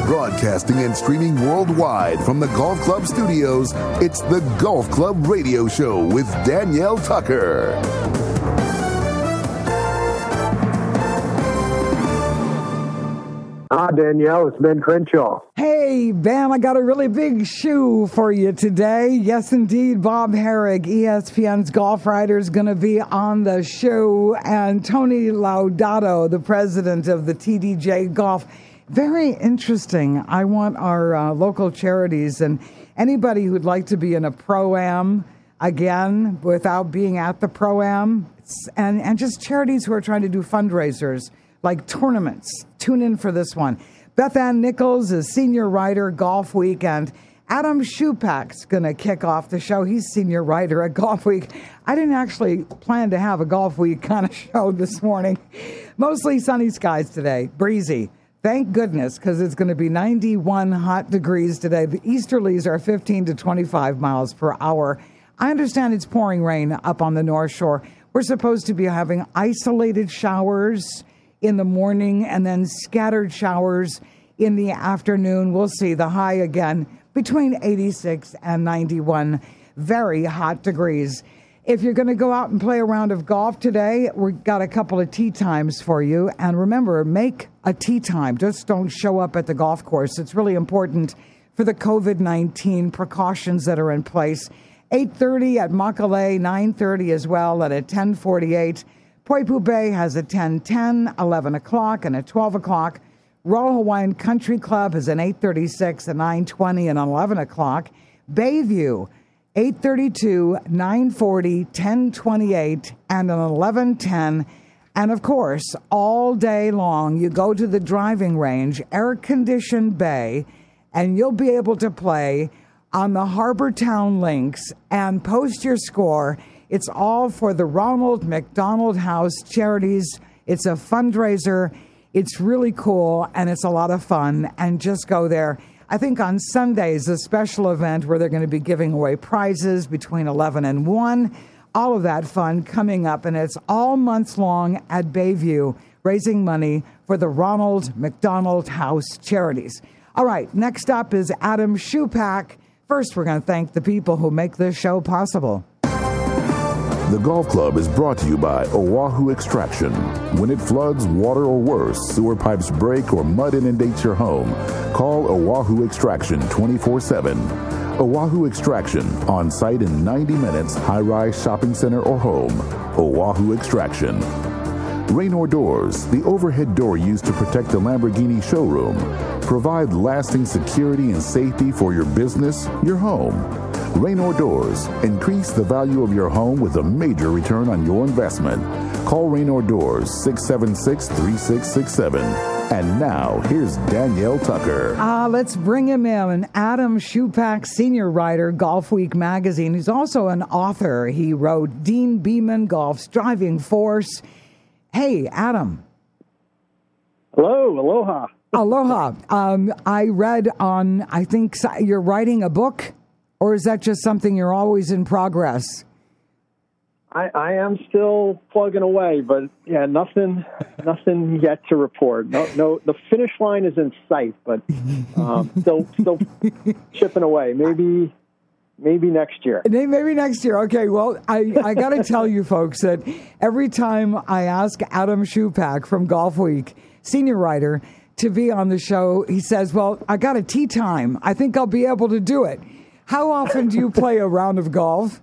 Broadcasting and streaming worldwide from the Golf Club studios, it's the Golf Club Radio Show with Danielle Tucker. Hi, Danielle. It's Ben Crenshaw. Hey, Ben, I got a really big shoe for you today. Yes, indeed. Bob Harig, ESPN's golf writer, is going to be on the show. And Tony Laudato, the president of the TDJ Golf. Very interesting. I want our local charities and anybody who'd like to be in a Pro-Am, again, without being at the Pro-Am, and just charities who are trying to do fundraisers like tournaments. Tune in for this one. Beth Ann Nichols is senior writer, Golf Week, and Adam Shupak's going to kick off the show. He's senior writer at Golf Week. I didn't actually plan to have a Golf Week kind of show this morning. Mostly sunny skies today, breezy. Thank goodness, because it's going to be 91 hot degrees today. The easterlies are 15 to 25 miles per hour. I understand it's pouring rain up on the North Shore. We're supposed to be having isolated showers in the morning and then scattered showers in the afternoon. We'll see. The high again between 86 and 91 very hot degrees. If you're going to go out and play a round of golf today, we've got a couple of tee times for you. And remember, make a tee time. Just don't show up at the golf course. It's really important for the COVID-19 precautions that are in place. 8:30 at Makalei, 9:30 as well, and at 10:48. Poipu Bay has a 10:10, 11 o'clock, and at 12 o'clock. Royal Hawaiian Country Club has an 8:36, a 9:20, and an 11 o'clock. Bayview, 8:32, 9:40, 10:28, and an 11:10. And, of course, all day long, you go to the driving range, air-conditioned bay, and you'll be able to play on the Harbor Town Links and post your score. It's all for the Ronald McDonald House Charities. It's a fundraiser. It's really cool, and it's a lot of fun. And just go there. I think on Sundays, a special event where they're going to be giving away prizes between 11 and 1. All of that fun coming up, and it's all months long at Bayview, raising money for the Ronald McDonald House Charities. All right, next up is Adam Shupak. First, we're going to thank the people who make this show possible. The Golf Club is brought to you by Oahu Extraction. When it floods, water, or worse, sewer pipes break, or mud inundates your home, call Oahu Extraction 24/7. Oahu Extraction, on site in 90 minutes, high-rise shopping center or home. Oahu Extraction. Raynor Doors, the overhead door used to protect the Lamborghini showroom. Provide lasting security and safety for your business, your home. Raynor Doors, increase the value of your home with a major return on your investment. Call Raynor Doors, 676-3667. And now, here's Danielle Tucker. Let's bring him in. Adam Shupak, senior writer, Golf Week magazine. He's also an author. He wrote Dean Beman, Golf's Driving Force. Hey, Adam. Hello, aloha. Aloha. I read on, I think you're writing a book, or is that just something you're always in progress? I am still plugging away, but yeah, nothing yet to report. No, the finish line is in sight, but still chipping away. Maybe next year. Maybe next year. Okay, well, I got to tell you folks that every time I ask Adam Shupak from Golf Week, senior writer, to be on the show, he says, well, I got a tee time. I think I'll be able to do it. How often do you play a round of golf?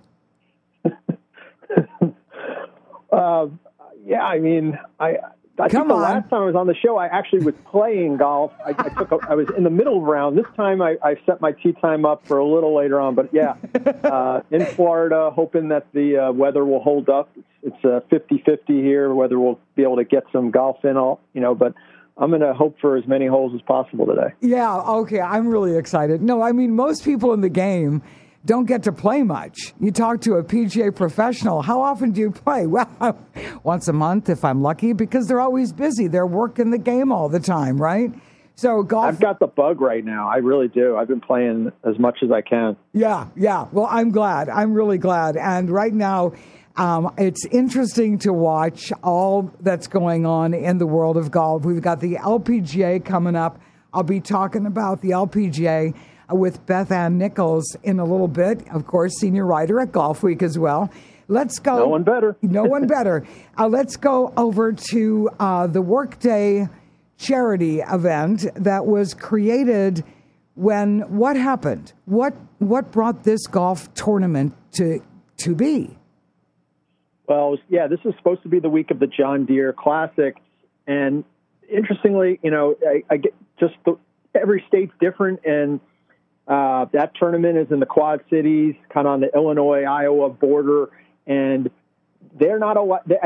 Yeah, I mean, I think the last time I was on the show, I actually was playing golf. I was in the middle round. This time I set my tee time up for a little later on. But yeah, in Florida, hoping that the weather will hold up. It's 50-50 here, whether we'll be able to get some golf in, but I'm going to hope for as many holes as possible today. Yeah, okay, I'm really excited. No, I mean, most people in the game don't get to play much. You talk to a PGA professional, how often do you play? Well, once a month if I'm lucky, because they're always busy. They're working the game all the time, right? So golf. I've got the bug right now. I really do. I've been playing as much as I can. Yeah. Well, I'm glad. I'm really glad. And right now, it's interesting to watch all that's going on in the world of golf. We've got the LPGA coming up I'll be talking about the LPGA with Beth Ann Nichols in a little bit. Of course, senior writer at Golf Week as well. Let's go. No one better. No one better. Let's go over to the Workday charity event that was created when what happened? What brought this golf tournament to be? Well, yeah, this is supposed to be the week of the John Deere Classic, and interestingly, I get just every state's different, and that tournament is in the Quad Cities, kind of on the Illinois-Iowa border, and they're not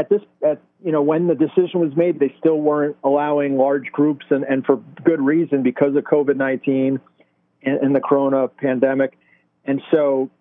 when the decision was made, they still weren't allowing large groups, and for good reason, because of COVID-19 and the Corona pandemic, and so.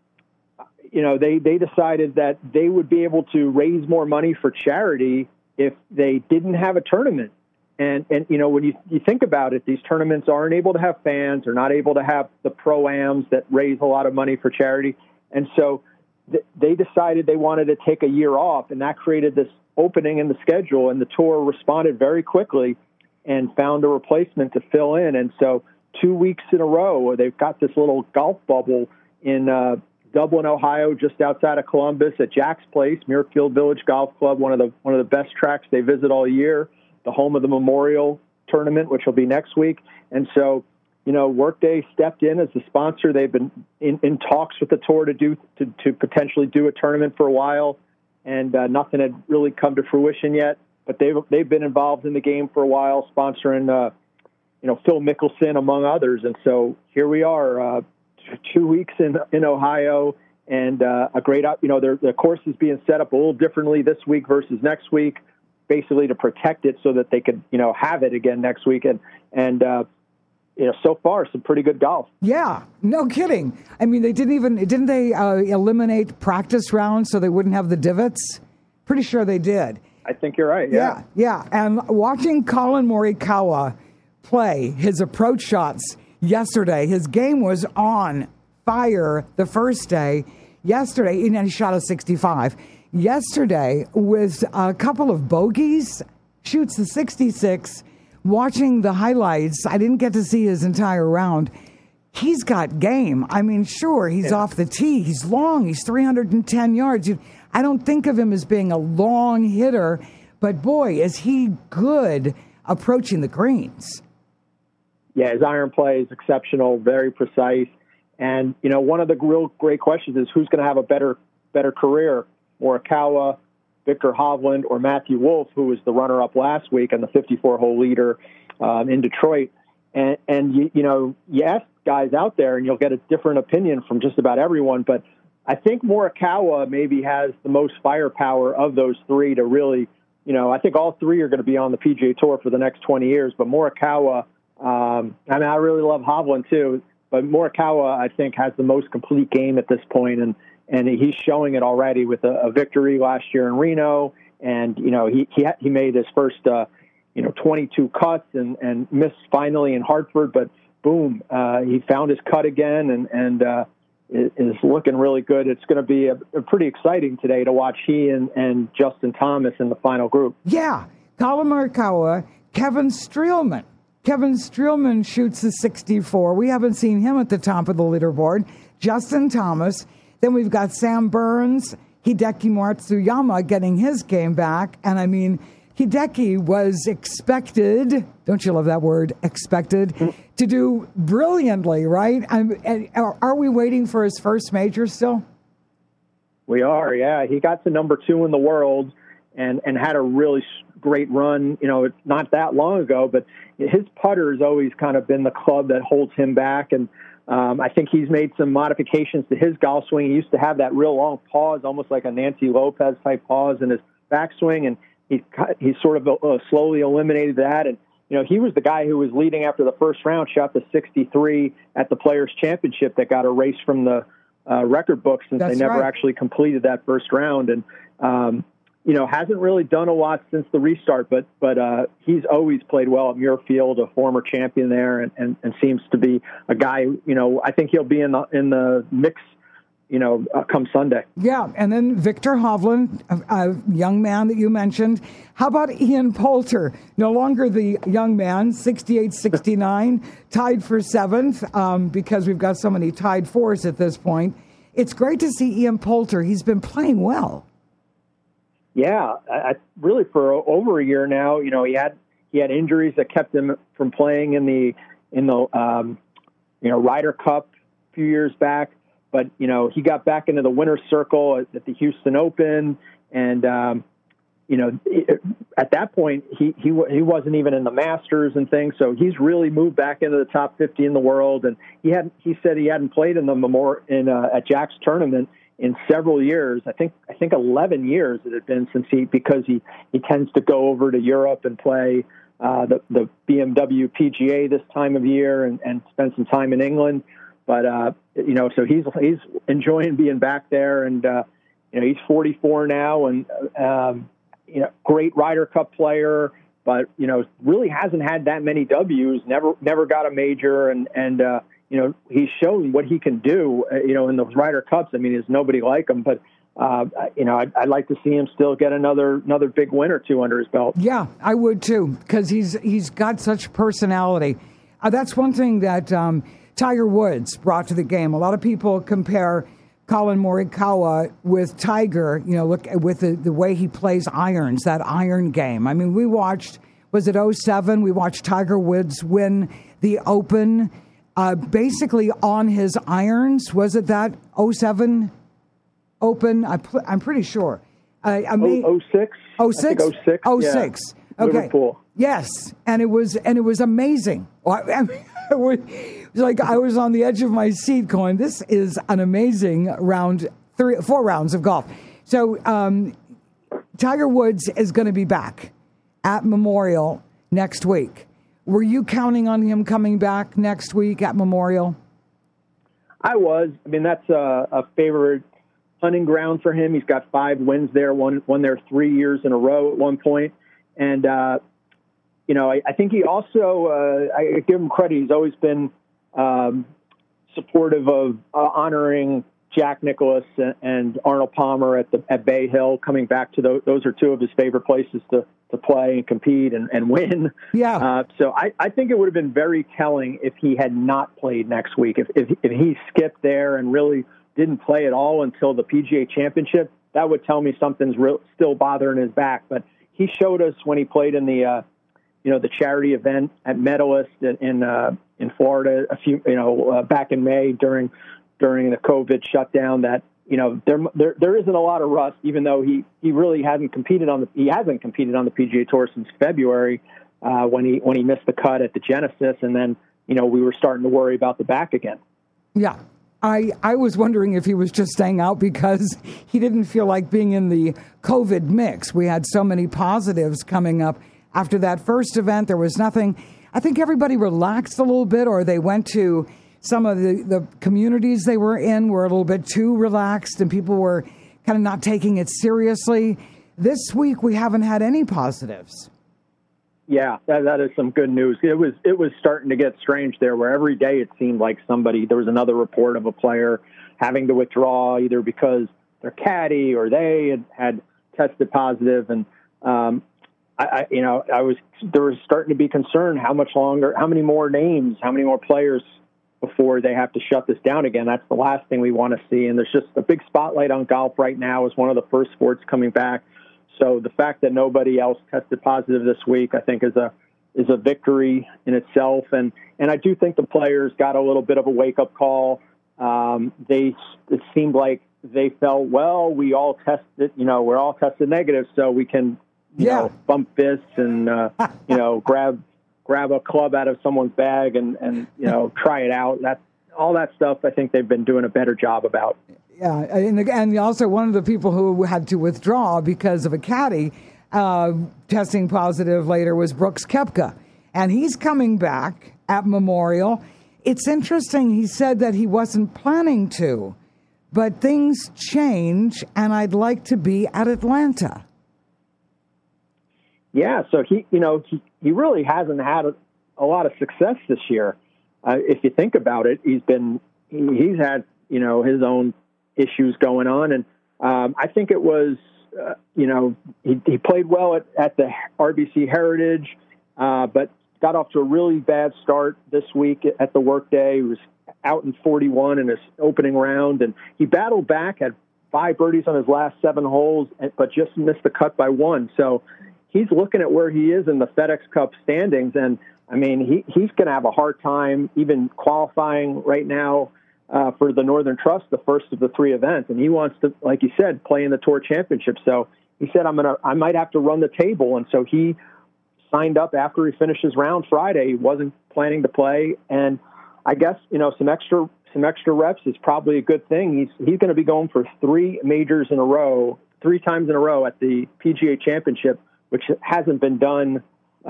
They decided that they would be able to raise more money for charity if they didn't have a tournament. And when you think about it, these tournaments aren't able to have fans, they're not able to have the pro-ams that raise a lot of money for charity. And so they decided they wanted to take a year off, and that created this opening in the schedule, and the tour responded very quickly and found a replacement to fill in. And so 2 weeks in a row, they've got this little golf bubble in Dublin, Ohio, just outside of Columbus at Jack's Place, Muirfield Village Golf Club, one of the best tracks they visit all year, the home of the Memorial Tournament, which will be next week. And so, Workday stepped in as the sponsor. They've been in talks with the tour to potentially do a tournament for a while, and nothing had really come to fruition yet. But they've been involved in the game for a while, sponsoring Phil Mickelson among others. And so here we are. 2 weeks in Ohio, and a great, the course is being set up a little differently this week versus next week, basically to protect it so that they could, have it again next week. And so far, some pretty good golf. Yeah, no kidding. I mean, didn't they eliminate practice rounds so they wouldn't have the divots? Pretty sure they did. I think you're right. Yeah. Yeah. And watching Colin Morikawa play his approach shots yesterday, his game was on fire the first day. Yesterday, and he shot a 65. Yesterday, with a couple of bogeys, shoots the 66. Watching the highlights, I didn't get to see his entire round. He's got game. I mean, sure, he's off the tee. He's long. He's 310 yards. I don't think of him as being a long hitter, but boy, is he good approaching the greens. Yeah, his iron play is exceptional, very precise. And, one of the real great questions is who's going to have a better career, Morikawa, Victor Hovland, or Matthew Wolff, who was the runner-up last week and the 54-hole leader in Detroit. And you ask guys out there, and you'll get a different opinion from just about everyone. But I think Morikawa maybe has the most firepower of those three to really, I think all three are going to be on the PGA Tour for the next 20 years. But Morikawa, I really love Hovland too, but Morikawa, I think, has the most complete game at this point, and he's showing it already with a victory last year in Reno, and he made his first 22 cuts and missed finally in Hartford, but boom, he found his cut again and is looking really good. It's going to be a pretty exciting today to watch he and Justin Thomas in the final group. Yeah, Colin Morikawa, Kevin Streelman. Kevin Streelman shoots the 64. We haven't seen him at the top of the leaderboard. Justin Thomas. Then we've got Sam Burns, Hideki Matsuyama getting his game back. And I mean, Hideki was expected, don't you love that word, expected, to do brilliantly, right? Are we waiting for his first major still? We are, yeah. He got to number 2 in the world and had a really great run, not that long ago, but his putter has always kind of been the club that holds him back. And I think he's made some modifications to his golf swing. He used to have that real long pause, almost like a Nancy Lopez type pause in his backswing, and he sort of slowly eliminated that. And he was the guy who was leading after the first round, shot the 63 at the Players Championship that got erased from the record book since they never actually completed that first round. And hasn't really done a lot since the restart, but he's always played well at Muirfield, a former champion there, and seems to be a guy. I think he'll be in the mix come Sunday. Yeah, and then Viktor Hovland, a young man that you mentioned. How about Ian Poulter? No longer the young man, 68-69, tied for seventh because we've got so many tied fours at this point. It's great to see Ian Poulter. He's been playing well. Yeah, really for over a year now. He had injuries that kept him from playing in the Ryder Cup a few years back. But, he got back into the winner's circle at the Houston Open. And, at that point, he wasn't even in the Masters and things. So he's really moved back into the top 50 in the world. And he said he hadn't played in the at Jack's tournament in several years. I think 11 years it had been because he tends to go over to Europe and play the BMW PGA this time of year and spend some time in England. But, so he's enjoying being back there, and, he's 44 now and, great Ryder Cup player, but, really hasn't had that many W's, never got a major. And he's shown what he can do, in those Ryder Cups. I mean, there's nobody like him, but, I'd like to see him still get another big win or two under his belt. Yeah, I would too, because he's got such personality. That's one thing that, Tiger Woods brought to the game. A lot of people compare Colin Morikawa with Tiger, look with the way he plays irons, that iron game. I mean, we watched, was it 2007? We watched Tiger Woods win the Open basically on his irons. Was it that 2007 Open? I'm pretty sure. 06? 06? 06. 06. Yeah. Okay. Liverpool. Yes, and it was amazing. It was like I was on the edge of my seat going, this is an amazing four rounds of golf. So Tiger Woods is going to be back at Memorial next week. Were you counting on him coming back next week at Memorial? I was. I mean, that's a favorite hunting ground for him. He's got 5 wins there, won there 3 years in a row at one point. And, I think he also, I give him credit, he's always been supportive of honoring Jack Nicklaus and Arnold Palmer at Bay Hill, coming back to those are two of his favorite places to play and compete and win. Yeah. So I think it would have been very telling if he had not played next week. If he skipped there and really didn't play at all until the PGA Championship, that would tell me something's still bothering his back. But he showed us when he played in the charity event at Medalist in Florida back in May during the COVID shutdown that there isn't a lot of rust, even though he really hasn't competed on the PGA Tour since February when he missed the cut at the Genesis, and then we were starting to worry about the back again. Yeah. I was wondering if he was just staying out because he didn't feel like being in the COVID mix. We had so many positives coming up after that first event. There was nothing. I think everybody relaxed a little bit, or they went to some of the communities they were in were a little bit too relaxed, and people were kind of not taking it seriously. This week, we haven't had any positives. Yeah, that is some good news. It was starting to get strange there, where every day it seemed like there was another report of a player having to withdraw either because their caddy or they had tested positive, and there was starting to be concern how much longer, how many more names, how many more players before they have to shut this down again. That's the last thing we want to see. And there's just a big spotlight on golf right now as one of the first sports coming back. So the fact that nobody else tested positive this week, I think, is a victory in itself. And I do think the players got a little bit of a wake-up call. It seemed like they felt, well, we all tested, we're all tested negative, so we can, bump fists and, grab a club out of someone's bag and try it out. All that stuff, I think they've been doing a better job about. Yeah, and also one of the people who had to withdraw because of a caddy testing positive later was Brooks Koepka, and he's coming back at Memorial. It's interesting. He said that he wasn't planning to, but things change, and I'd like to be at Atlanta. Yeah, so he really hasn't had a lot of success this year. If you think about it, he's had his own issues going on. And I think it was, he played well at the RBC Heritage, but got off to a really bad start this week at the Workday. He was out in 41 in his opening round, and he battled back, had 5 birdies on his last 7 holes, but just missed the cut by 1. So he's looking at where he is in the FedEx Cup standings, and I mean, he's going to have a hard time even qualifying right now for the Northern Trust, the first of the 3 events, and he wants to, like you said, play in the Tour Championship. So he said, I might have to run the table, and so he signed up after he finished his round Friday. He wasn't planning to play, and I guess some extra reps is probably a good thing. He's going to be going for 3 majors in a row, 3 times in a row at the PGA Championship, which hasn't been done,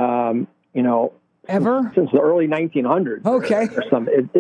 ever since the early 1900s. Okay, or something.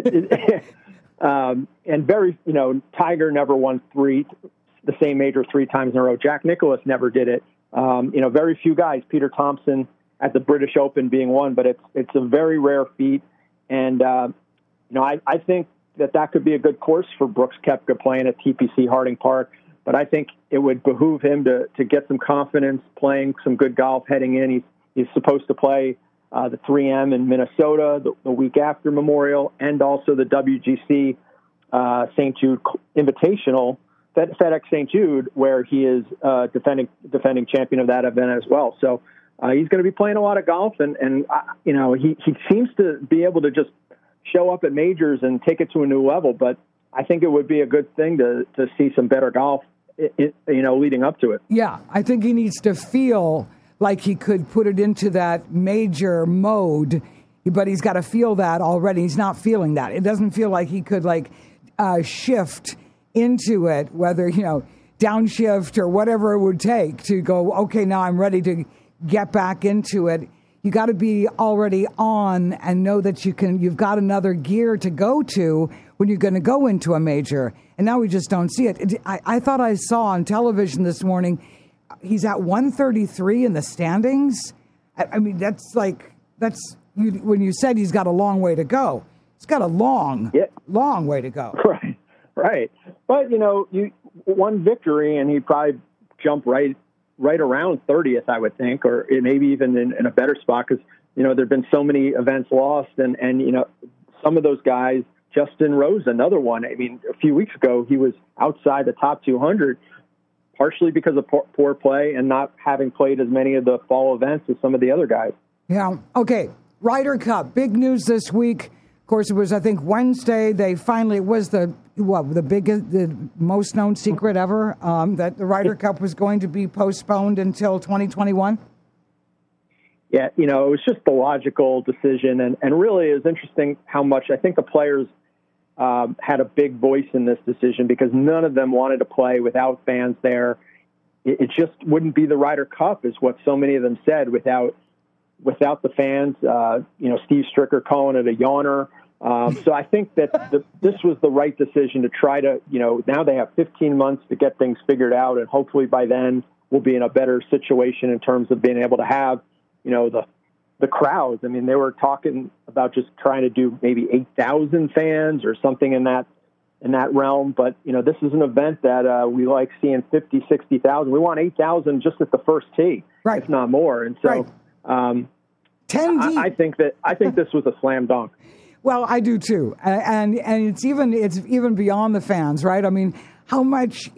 And very, Tiger never won the same major 3 times in a row. Jack Nicklaus never did it. Very few guys. Peter Thompson at the British Open being one, but it's a very rare feat. And I think that could be a good course for Brooks Koepka playing at TPC Harding Park. But I think it would behoove him to get some confidence playing some good golf heading in. He's supposed to play the 3M in Minnesota the week after Memorial, and also the WGC St. Jude Invitational, FedEx St. Jude, where he is defending champion of that event as well. So he's going to be playing a lot of golf, and he seems to be able to just show up at majors and take it to a new level. But I think it would be a good thing to see some better golf, leading up to it. Yeah, I think he needs to feel like he could put it into that major mode, but he's got to feel that already. He's not feeling that. It doesn't feel like he could shift into it, whether, downshift or whatever it would take to go, okay, now I'm ready to get back into it. You got to be already on and know that you've got another gear to go to when you're going to go into a major. And now we just don't see it. I thought I saw on television this morning, he's at 133 in the standings. I mean, that's when you said he's got a long way to go. He's got a long way to go. Right. But, you one victory and he'd probably jump right around 30th, I would think, or maybe even in a better spot because, there've been so many events lost and some of those guys, Justin Rose, another one. I mean, a few weeks ago, he was outside the top 200, partially because of poor play and not having played as many of the fall events as some of the other guys. Yeah. Okay. Ryder Cup, big news this week. Of course, it was, I think, Wednesday. It was the most known secret ever that the Ryder Cup was going to be postponed until 2021. Yeah, it was just the logical decision. And really it was interesting how much I think the players had a big voice in this decision because none of them wanted to play without fans there. It just wouldn't be the Ryder Cup is what so many of them said without the fans. Steve Stricker calling it a yawner. So I think that this was the right decision to try to, now they have 15 months to get things figured out. And hopefully by then we'll be in a better situation in terms of being able to have, the crowds. I mean, they were talking about just trying to do maybe 8,000 fans or something in that realm. But, this is an event that we like seeing 50, 60,000. We want 8,000 just at the first tee, right, if not more. And so I think this was a slam dunk. Well, I do too, and it's even beyond the fans, right? I mean, how much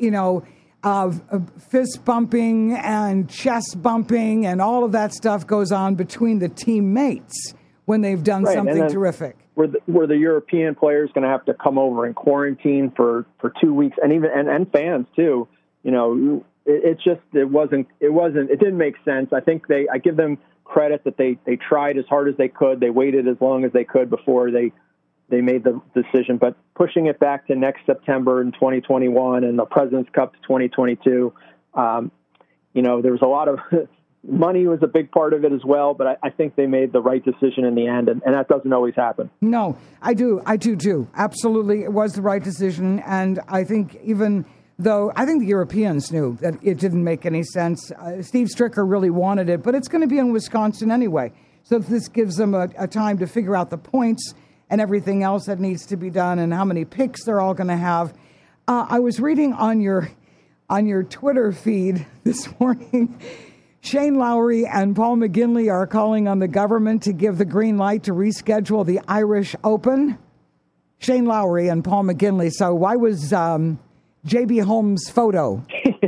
fist bumping and chest bumping and all of that stuff goes on between the teammates when they've done something terrific. Were the European players going to have to come over and quarantine for 2 weeks, and fans too? It didn't make sense. I think I give them credit that they tried as hard as they could. They waited as long as they could before they made the decision. But pushing it back to next September in 2021 and the President's Cup to 2022, there was a lot of money was a big part of it as well. But I think they made the right decision in the end, and that doesn't always happen. No, I do too. Absolutely, it was the right decision, and I think even though I think the Europeans knew that it didn't make any sense. Steve Stricker really wanted it, but it's going to be in Wisconsin anyway. So this gives them a time to figure out the points and everything else that needs to be done and how many picks they're all going to have. I was reading on your Twitter feed this morning, Shane Lowry and Paul McGinley are calling on the government to give the green light to reschedule the Irish Open. Shane Lowry and Paul McGinley. So why was J.B. Holmes' photo?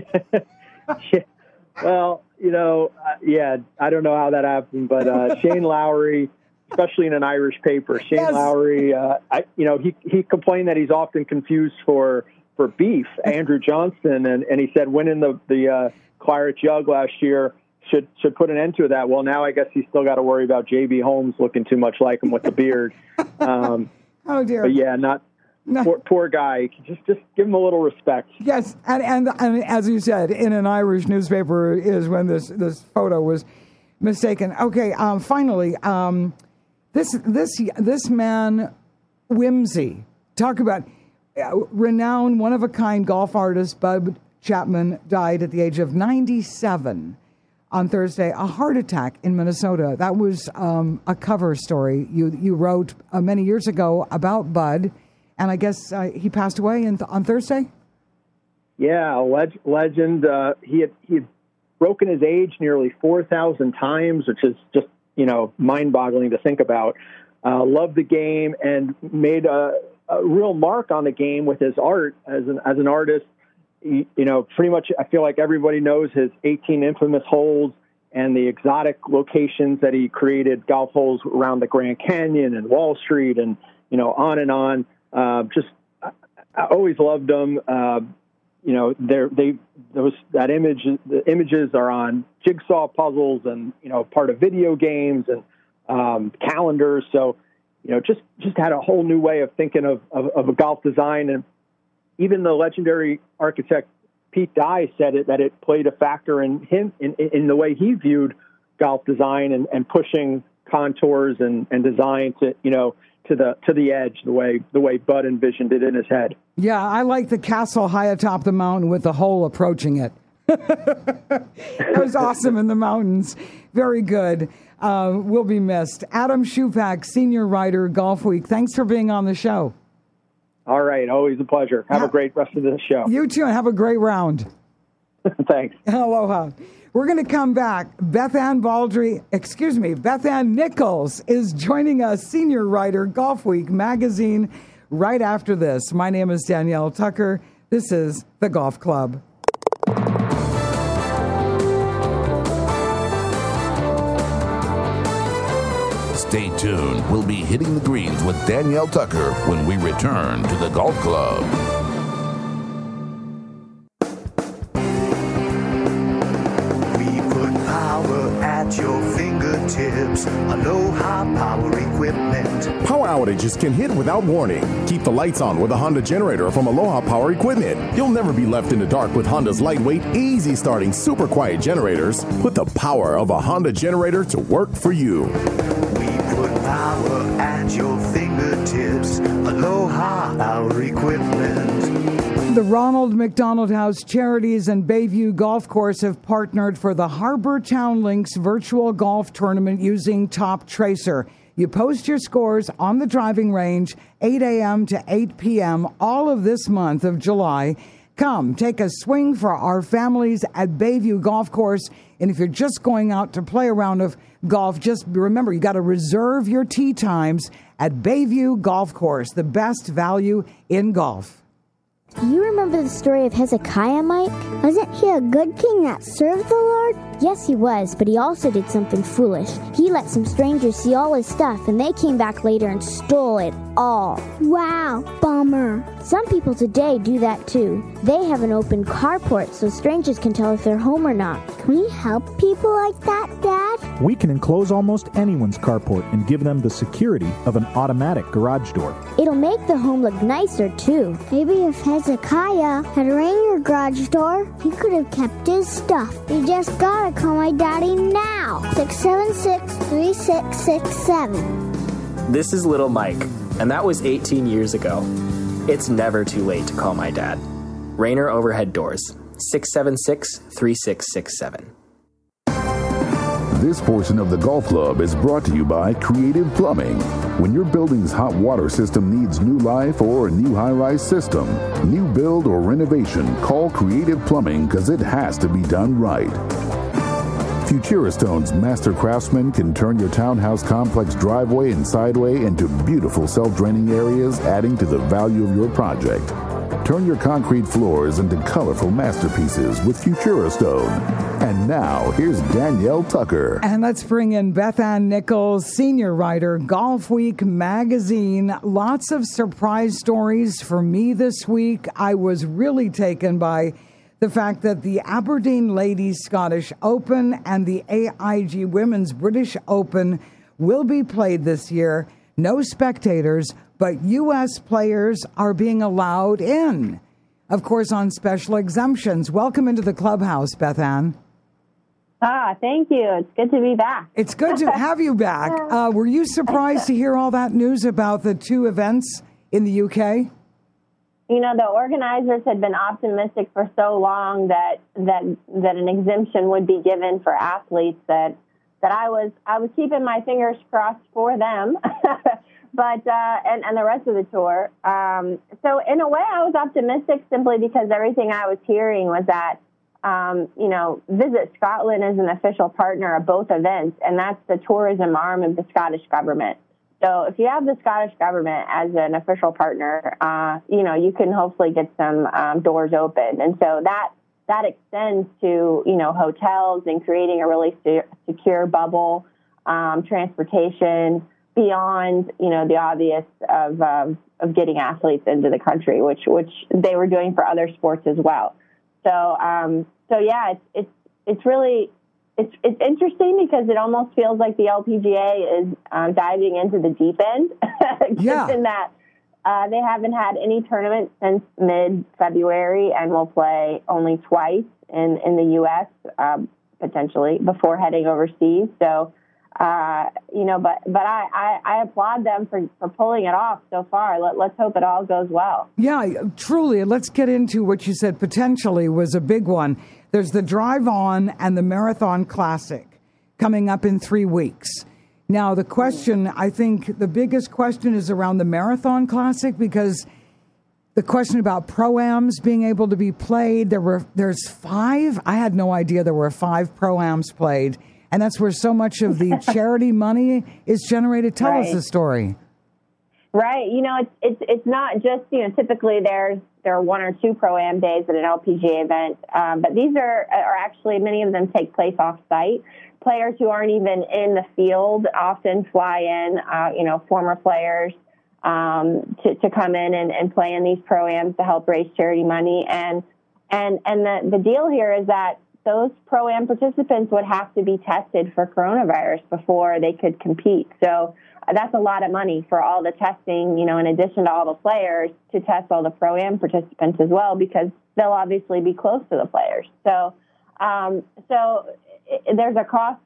Well, I don't know how that happened, but Shane Lowry, especially in an Irish paper, Lowry, he complained that he's often confused for beef, Andrew Johnston, and he said winning the Claret Jug last year should put an end to that. Well, now I guess he's still got to worry about J.B. Holmes looking too much like him with the beard. Oh dear! But yeah, poor guy. Just give him a little respect. Yes, and as you said, in an Irish newspaper is when this photo was mistaken. Okay, finally, this man Whimsy. Talk about renowned, one of a kind golf artist Bud Chapman died at the age of 97 on Thursday. A heart attack in Minnesota. That was a cover story you wrote many years ago about Bud. And I guess he passed away on Thursday? Yeah, legend. He had broken his age nearly 4,000 times, which is just, mind-boggling to think about. Loved the game and made a real mark on the game with his art as an artist. Pretty much I feel like everybody knows his 18 infamous holes and the exotic locations that he created, golf holes around the Grand Canyon and Wall Street and, on and on. I always loved them. The images are on jigsaw puzzles and, part of video games and calendars. So, just had a whole new way of thinking of a golf design. And even the legendary architect Pete Dye said that it played a factor in him in the way he viewed golf design and pushing contours and design to, to the edge, the way Bud envisioned it in his head. Yeah, I like the castle high atop the mountain with the hole approaching it. That was awesome in the mountains. Very good. Will be missed. Adam Shupak, senior writer, Golf Week. Thanks for being on the show. All right. Always a pleasure. Have a great rest of the show. You too, and have a great round. Thanks. Aloha. We're going to come back. Beth Ann Nichols is joining us, senior writer, Golf Week magazine, right after this. My name is Danielle Tucker. This is The Golf Club. Stay tuned. We'll be hitting the greens with Danielle Tucker when we return to The Golf Club. Your fingertips, Aloha Power Equipment. Power outages can hit without warning. Keep the lights on with a Honda generator from Aloha Power Equipment. You'll never be left in the dark with Honda's lightweight, easy starting, super quiet generators. Put the power of a Honda generator to work for you. We put power at your fingertips, Aloha Power Equipment. The Ronald McDonald House Charities and Bayview Golf Course have partnered for the Harbor Town Links virtual golf tournament using Top Tracer. You post your scores on the driving range, 8 a.m. to 8 p.m. all of this month of July. Come, take a swing for our families at Bayview Golf Course. And if you're just going out to play a round of golf, just remember, you got to reserve your tee times at Bayview Golf Course, the best value in golf. Do you remember the story of Hezekiah, Mike? Wasn't he a good king that served the Lord? Yes, he was, but he also did something foolish. He let some strangers see all his stuff, and they came back later and stole it all. Wow, bummer. Some people today do that too. They have an open carport so strangers can tell if they're home or not. Can we help people like that, Dad? We can enclose almost anyone's carport and give them the security of an automatic garage door. It'll make the home look nicer too. Maybe if Hezekiah had a Rainer garage door, he could have kept his stuff. You just gotta call my daddy now. 676-3667. This is Little Mike, and that was 18 years ago. It's never too late to call my dad. Rainer Overhead Doors, 676-3667. This portion of the Golf Club is brought to you by Creative Plumbing. When your building's hot water system needs new life or a new high-rise system, new build or renovation, call Creative Plumbing because it has to be done right. Futuristone's master craftsmen can turn your townhouse complex driveway and sideway into beautiful self-draining areas, adding to the value of your project. Turn your concrete floors into colorful masterpieces with Futuristone. And now, here's Danielle Tucker. And let's bring in Beth Ann Nichols, senior writer, Golf Week magazine. Lots of surprise stories for me this week. I was really taken by the fact that the Aberdeen Ladies Scottish Open and the AIG Women's British Open will be played this year. No spectators, but U.S. players are being allowed in, of course, on special exemptions. Welcome into the clubhouse, Beth Ann. Thank you. It's good to be back. It's good to have you back. Were you surprised to hear all that news about the two events in the UK? You know, the organizers had been optimistic for so long that an exemption would be given for athletes that I was keeping my fingers crossed for them, but and the rest of the tour. So in a way, I was optimistic simply because everything I was hearing was that Visit Scotland is an official partner of both events, and that's the tourism arm of the Scottish government. So if you have the Scottish government as an official partner, you can hopefully get some doors open. And so that extends to, hotels and creating a really secure bubble, transportation beyond, the obvious of getting athletes into the country, which they were doing for other sports as well. So yeah, it's really... It's interesting because it almost feels like the LPGA is diving into the deep end, given that they haven't had any tournament since mid-February and will play only twice in the U.S., potentially, before heading overseas. So, but I applaud them for pulling it off so far. Let's hope it all goes well. Yeah, truly. Let's get into what you said potentially was a big one. There's the Drive On and the Marathon Classic coming up in 3 weeks. Now, the question, I think the biggest question is around the Marathon Classic, because the question about Pro-Ams being able to be played, there's 5. I had no idea there were 5 Pro-Ams played. And that's where so much of the charity money is generated. Tell us the story. Right. It's not just, typically there are 1 or 2 Pro-Am days at an LPGA event, but these are actually, many of them take place off-site. Players who aren't even in the field often fly in, former players to come in and play in these Pro-Ams to help raise charity money. And the deal here is that those Pro-Am participants would have to be tested for coronavirus before they could compete. So that's a lot of money for all the testing, in addition to all the players, to test all the Pro-Am participants as well, because they'll obviously be close to the players. So there's a cost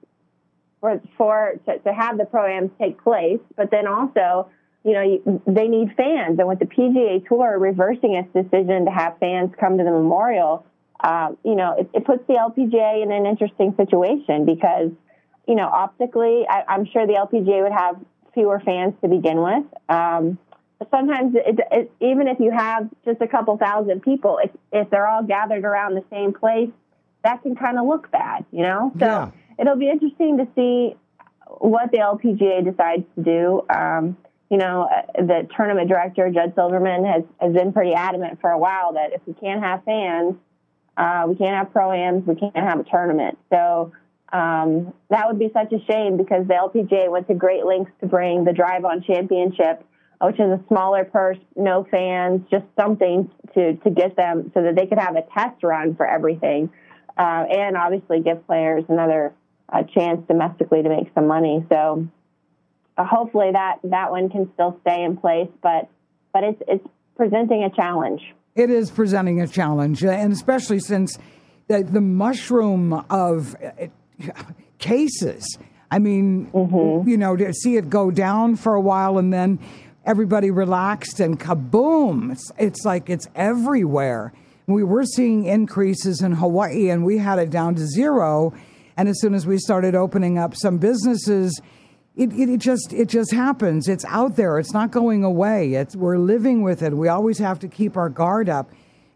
to have the Pro-Ams take place, but then also, they need fans. And with the PGA Tour reversing its decision to have fans come to the Memorial, it puts the LPGA in an interesting situation because, optically, I'm sure the LPGA would have fewer fans to begin with. But sometimes, even if you have just a couple thousand people, if they're all gathered around the same place, that can kind of look bad, So it'll be interesting to see what the LPGA decides to do. The tournament director, Judd Silverman, has been pretty adamant for a while that if we can't have fans, we can't have Pro-Ams, we can't have a tournament. So that would be such a shame because the LPGA went to great lengths to bring the Drive On Championship, which is a smaller purse, no fans, just something to get them so that they could have a test run for everything, and obviously give players another chance domestically to make some money. So hopefully that one can still stay in place, but it's presenting a challenge. It is presenting a challenge, and especially since the mushroom of cases. I mean, to see it go down for a while and then everybody relaxed and kaboom. It's like it's everywhere. We were seeing increases in Hawaii and we had it down to 0. And as soon as we started opening up some businesses, it just happens. It's out there. It's not going away. We're living with it. We always have to keep our guard up.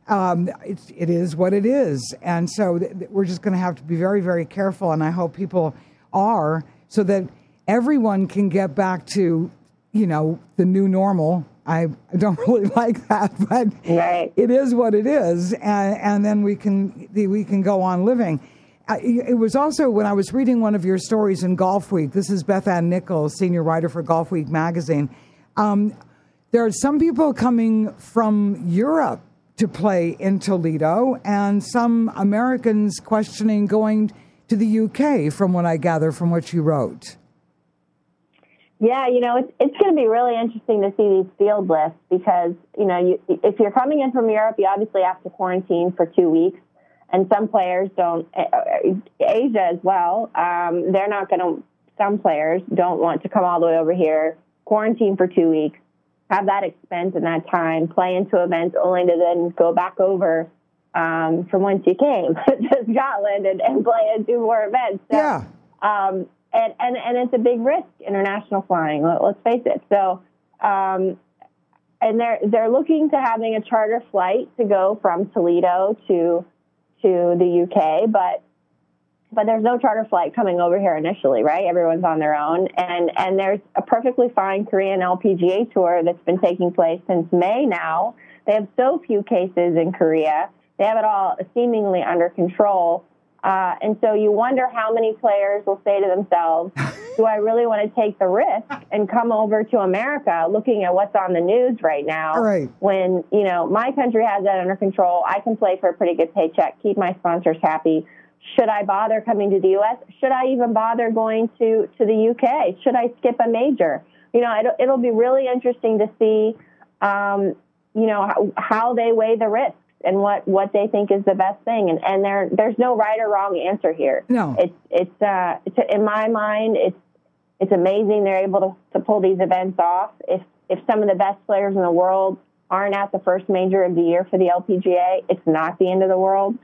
It is what it is. And so we're just going to have to be very, very careful. And I hope people are, so that everyone can get back to, the new normal. I don't really like that, but right. It is what it is. And then we can go on living. It was also when I was reading one of your stories in Golf Week. This is Beth Ann Nichols, senior writer for Golf Week magazine. There are some people coming from Europe to play in Toledo, and some Americans questioning going to the UK, from what I gather from what you wrote. Yeah, it's going to be really interesting to see these field lists because, if you're coming in from Europe, you obviously have to quarantine for 2 weeks. And some players don't, Asia as well, some players don't want to come all the way over here, quarantine for 2 weeks, have that expense in that time, play into events only to then go back over from whence you came to Scotland and play in 2 more events. So, yeah. And it's a big risk, international flying, let's face it. So, and they're looking to having a charter flight to go from Toledo to the UK, but there's no charter flight coming over here initially, right? Everyone's on their own. And there's a perfectly fine Korean LPGA tour that's been taking place since May now. They have so few cases in Korea. They have it all seemingly under control. And so you wonder how many players will say to themselves, do I really want to take the risk and come over to America looking at what's on the news right now? Right. When, my country has that under control. I can play for a pretty good paycheck, keep my sponsors happy. Should I bother coming to the U.S.? Should I even bother going to the U.K.? Should I skip a major? It'll be really interesting to see, how they weigh the risks and what they think is the best thing. And there's no right or wrong answer here. No. It's in my mind, it's amazing they're able to pull these events off. If some of the best players in the world aren't at the first major of the year for the LPGA, it's not the end of the world.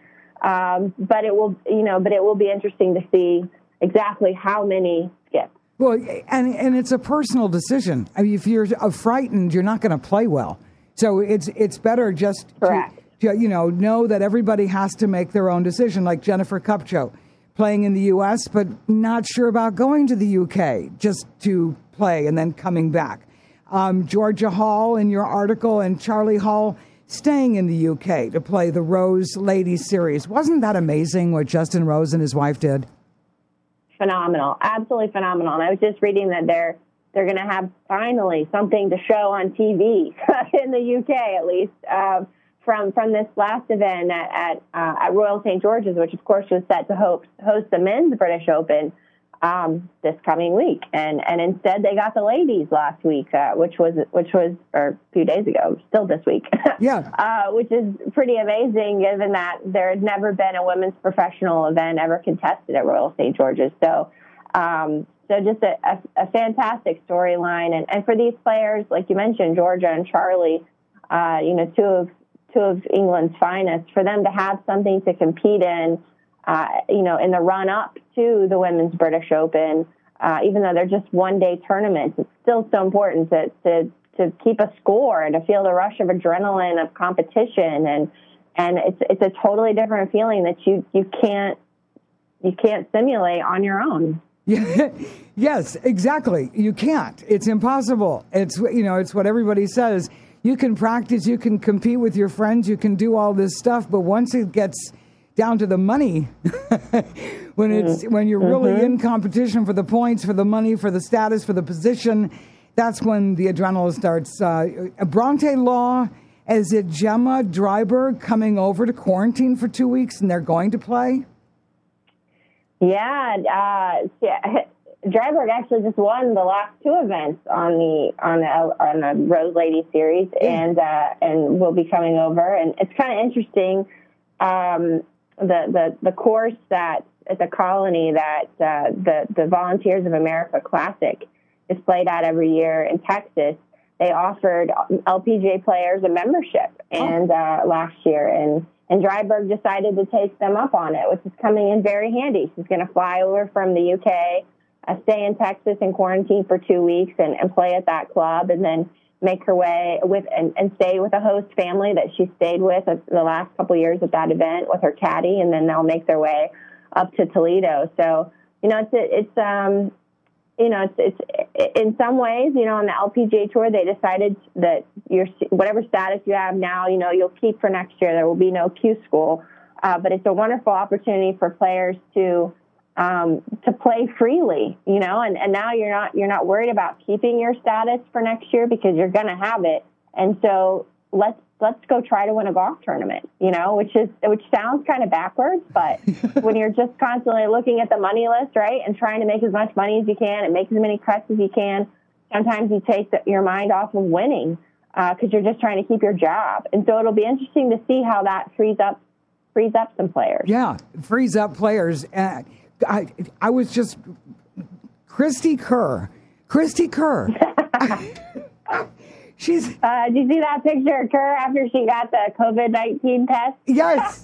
But it will be interesting to see exactly how many skip. Well, and it's a personal decision. I mean, if you're frightened, you're not going to play well. So it's better just correct. To know that everybody has to make their own decision. Like Jennifer Kupcho, playing in the U.S., but not sure about going to the U.K. just to play and then coming back. Georgia Hall in your article, and Charlie Hall staying in the U.K. to play the Rose Ladies Series. Wasn't that amazing what Justin Rose and his wife did? Phenomenal. Absolutely phenomenal. And I was just reading that they're going to have finally something to show on TV in the UK, at least, from this last event at Royal St. George's, which of course was set to host the men's British Open this coming week, and instead they got the ladies last week, which was or a few days ago, still this week. Yeah. Which is pretty amazing, given that there had never been a women's professional event ever contested at Royal St. George's. So just a fantastic storyline, and for these players, like you mentioned, Georgia and Charlie, two of England's finest, for them to have something to compete in, in the run up to the Women's British Open, even though they're just one-day tournaments, it's still so important to keep a score and to feel the rush of adrenaline of competition, and it's a totally different feeling that you can't simulate on your own. Yeah, yes, exactly. You can't. It's impossible. It's what everybody says. You can practice, you can compete with your friends, you can do all this stuff, but once it gets down to the money, when you're really in competition for the points, for the money, for the status, for the position, that's when the adrenaline starts. Bronte Law, is it Gemma Dryburgh coming over to quarantine for 2 weeks and they're going to play? Yeah. Dryburgh actually just won the last 2 events on the Rose Ladies Series, and will be coming over. And it's kind of interesting. The course that at the Colony that the Volunteers of America Classic is played at every year in Texas, they offered LPGA players a membership, and last year, and Dryberg decided to take them up on it, which is coming in very handy. She's going to fly over from the UK, stay in Texas and quarantine for 2 weeks and play at that club, and then make her way with and stay with a host family that she stayed with the last couple of years at that event with her caddy, and then they'll make their way up to Toledo. So, it's in some ways, on the LPGA Tour, they decided that whatever status you have now, you'll keep for next year. There will be no Q school, but it's a wonderful opportunity for players to play freely, and now you're not worried about keeping your status for next year because you're going to have it. And so let's go try to win a golf tournament, which sounds kind of backwards, but when you're just constantly looking at the money list, right, and trying to make as much money as you can and make as many cuts as you can, sometimes you take your mind off of winning because you're just trying to keep your job. And so it'll be interesting to see how that frees up some players. Yeah, frees up players. I was just Christy Kerr. She's. Did you see that picture of Kerr after she got the COVID-19 test? Yes.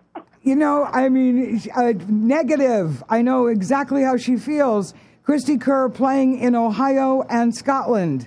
Negative. I know exactly how she feels. Christy Kerr playing in Ohio and Scotland.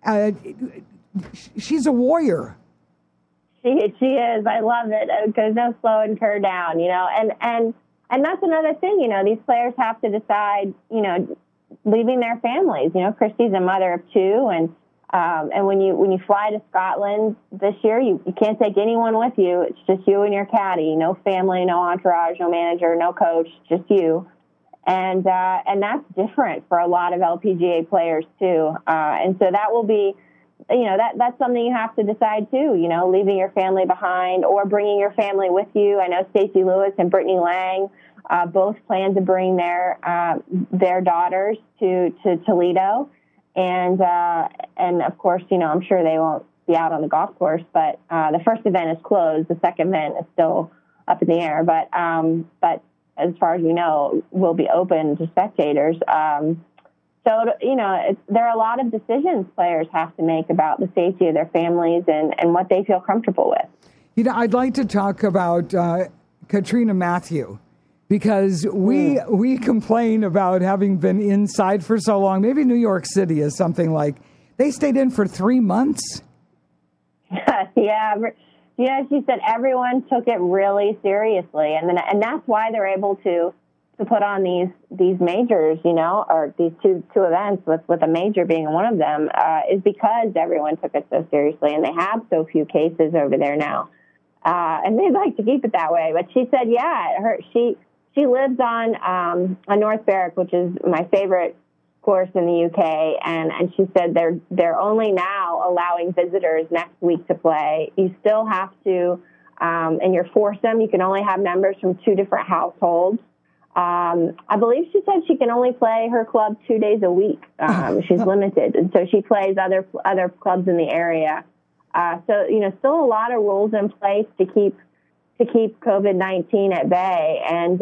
She's a warrior. She is. I love it. There's no slowing Kerr down, and that's another thing, these players have to decide, leaving their families. Christy's a mother of two, and when you fly to Scotland this year, you can't take anyone with you. It's just you and your caddy. No family, no entourage, no manager, no coach, just you. And that's different for a lot of LPGA players too. And so that will be, that's something you have to decide too. Leaving your family behind or bringing your family with you. I know Stacey Lewis and Brittany Lang both plan to bring their daughters to Toledo. And of course, I'm sure they won't be out on the golf course, but the first event is closed. The second event is still up in the air, but as far as we know, will be open to spectators. So, there are a lot of decisions players have to make about the safety of their families and what they feel comfortable with. I'd like to talk about Katrina Matthew. Because we complain about having been inside for so long. Maybe New York City is something like they stayed in for 3 months. Yeah, she said everyone took it really seriously, and that's why they're able to put on these majors, or these two events with a major being one of them, is because everyone took it so seriously, and they have so few cases over there now, and they'd like to keep it that way. But she said, She lives on North Berwick, which is my favorite course in the UK, and she said they're only now allowing visitors next week to play. You still have to, in your foursome, you can only have members from 2 different households. I believe she said she can only play her club 2 days a week. She's limited, and so she plays other clubs in the area. So still a lot of rules in place to keep COVID-19 at bay, and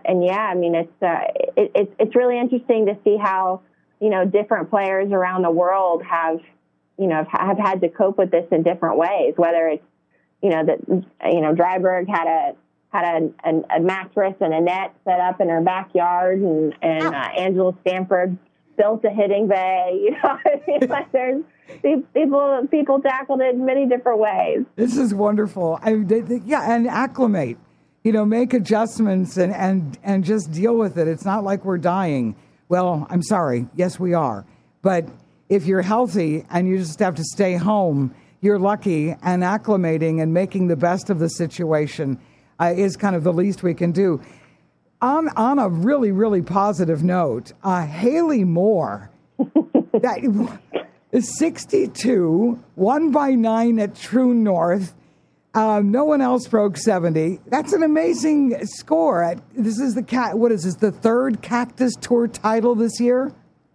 it's really interesting to see how different players around the world have had to cope with this in different ways. Whether it's Dryberg had a mattress and a net set up in her backyard, and Angela Stanford built a hitting bay. There's people tackled it in many different ways. This is wonderful. And acclimate, make adjustments and just deal with it. It's not like we're dying. Well, I'm sorry. Yes, we are. But if you're healthy and you just have to stay home, you're lucky, and acclimating and making the best of the situation is kind of the least we can do. On a really, really positive note, Haley Moore, that is 62, won by 9 at True North. No one else broke 70. That's an amazing score. This is the third Cactus Tour title this year?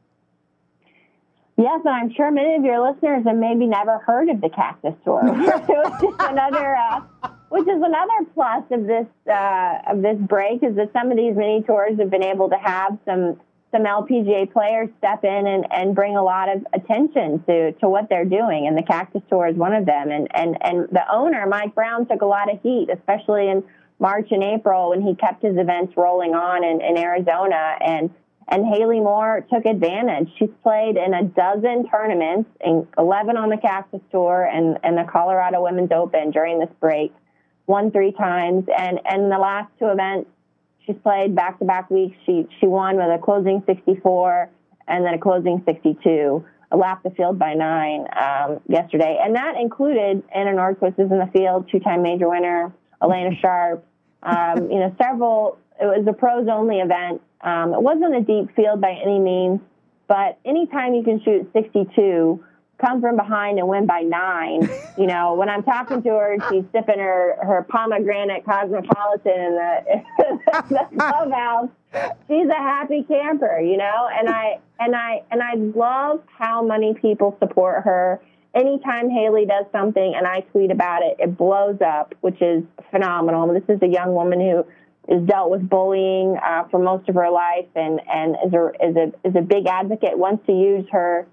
Yes, and I'm sure many of your listeners have maybe never heard of the Cactus Tour, which is another plus of this break, is that some of these mini tours have been able to have some LPGA players step in and bring a lot of attention to what they're doing, and the Cactus Tour is one of them. And the owner, Mike Brown, took a lot of heat, especially in March and April when he kept his events rolling on in Arizona. And Haley Moore took advantage. She's played in 12 tournaments, 11 on the Cactus Tour and the Colorado Women's Open during this break, won 3 times. And the last 2 events, she's played back-to-back weeks. She won with a closing 64 and then a closing 62, lapped the field by 9 yesterday. And that included Anna Nordquist is in the field, 2-time major winner, Elena Sharp, several. It was a pros-only event. It wasn't a deep field by any means, but anytime you can shoot 62, come from behind and win by 9, when I'm talking to her, she's sipping her pomegranate cosmopolitan in the clubhouse. She's a happy camper, and I love how many people support her. Anytime Haley does something and I tweet about it, it blows up, which is phenomenal. This is a young woman who has dealt with bullying for most of her life and is a big advocate, wants to use her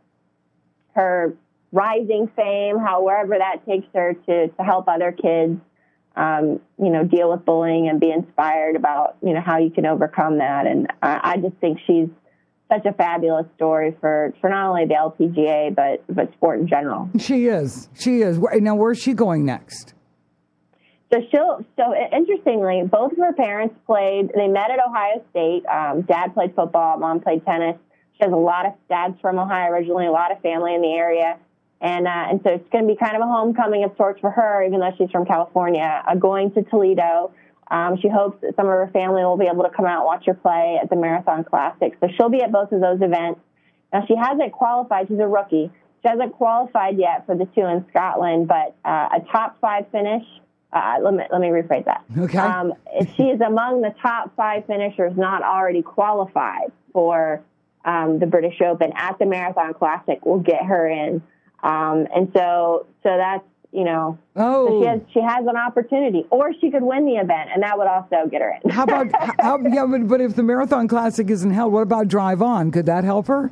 rising fame, wherever that takes her, to help other kids, deal with bullying and be inspired about, how you can overcome that. And I just think she's such a fabulous story for not only the LPGA, but sport in general. She is. Now, where's she going next? So interestingly, both of her parents they met at Ohio State. Dad played football, mom played tennis. She has a lot of dads from Ohio originally, a lot of family in the area. And so it's going to be kind of a homecoming of sorts for her, even though she's from California, going to Toledo. She hopes that some of her family will be able to come out and watch her play at the Marathon Classic. So she'll be at both of those events. Now, she hasn't qualified. She's a rookie. She hasn't qualified yet for the 2 in Scotland, but a top 5 finish. Let me rephrase that. Okay. If she is among the top 5 finishers not already qualified for the British Open at the Marathon Classic, we'll get her in. And so that's, so she has an opportunity, or she could win the event, and that would also get her in. But if the Marathon Classic isn't held, what about Drive On? Could that help her?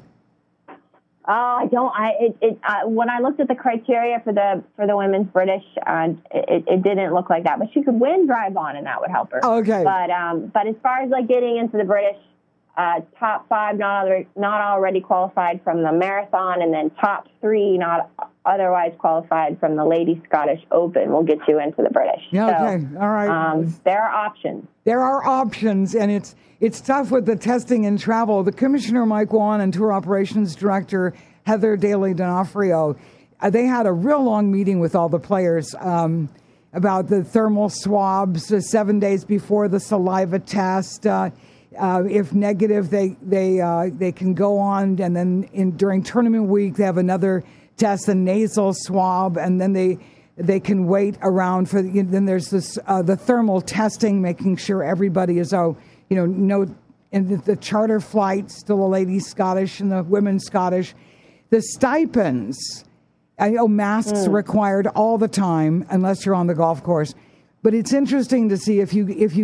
When I looked at the criteria for the women's British, it didn't look like that. But she could win Drive On, and that would help her. Okay. But as far as getting into the British top 5, not already qualified from the marathon, and then top 3 not otherwise qualified from the Ladies Scottish Open, will get you into the British. Yeah. Okay. All right. There are options. There are options, and it's tough with the testing and travel. The Commissioner, Mike Wan, and Tour Operations Director, Heather Daly D'Onofrio, they had a real long meeting with all the players about the thermal swabs 7 days before the saliva test. If negative, they can go on, and then during tournament week, they have another test, a nasal swab, and then they can wait around for. Then there's this the thermal testing, making sure everybody is no. And the charter flights, still a ladies Scottish and the women's Scottish. The stipends, I know masks required all the time unless you're on the golf course. But it's interesting to see if you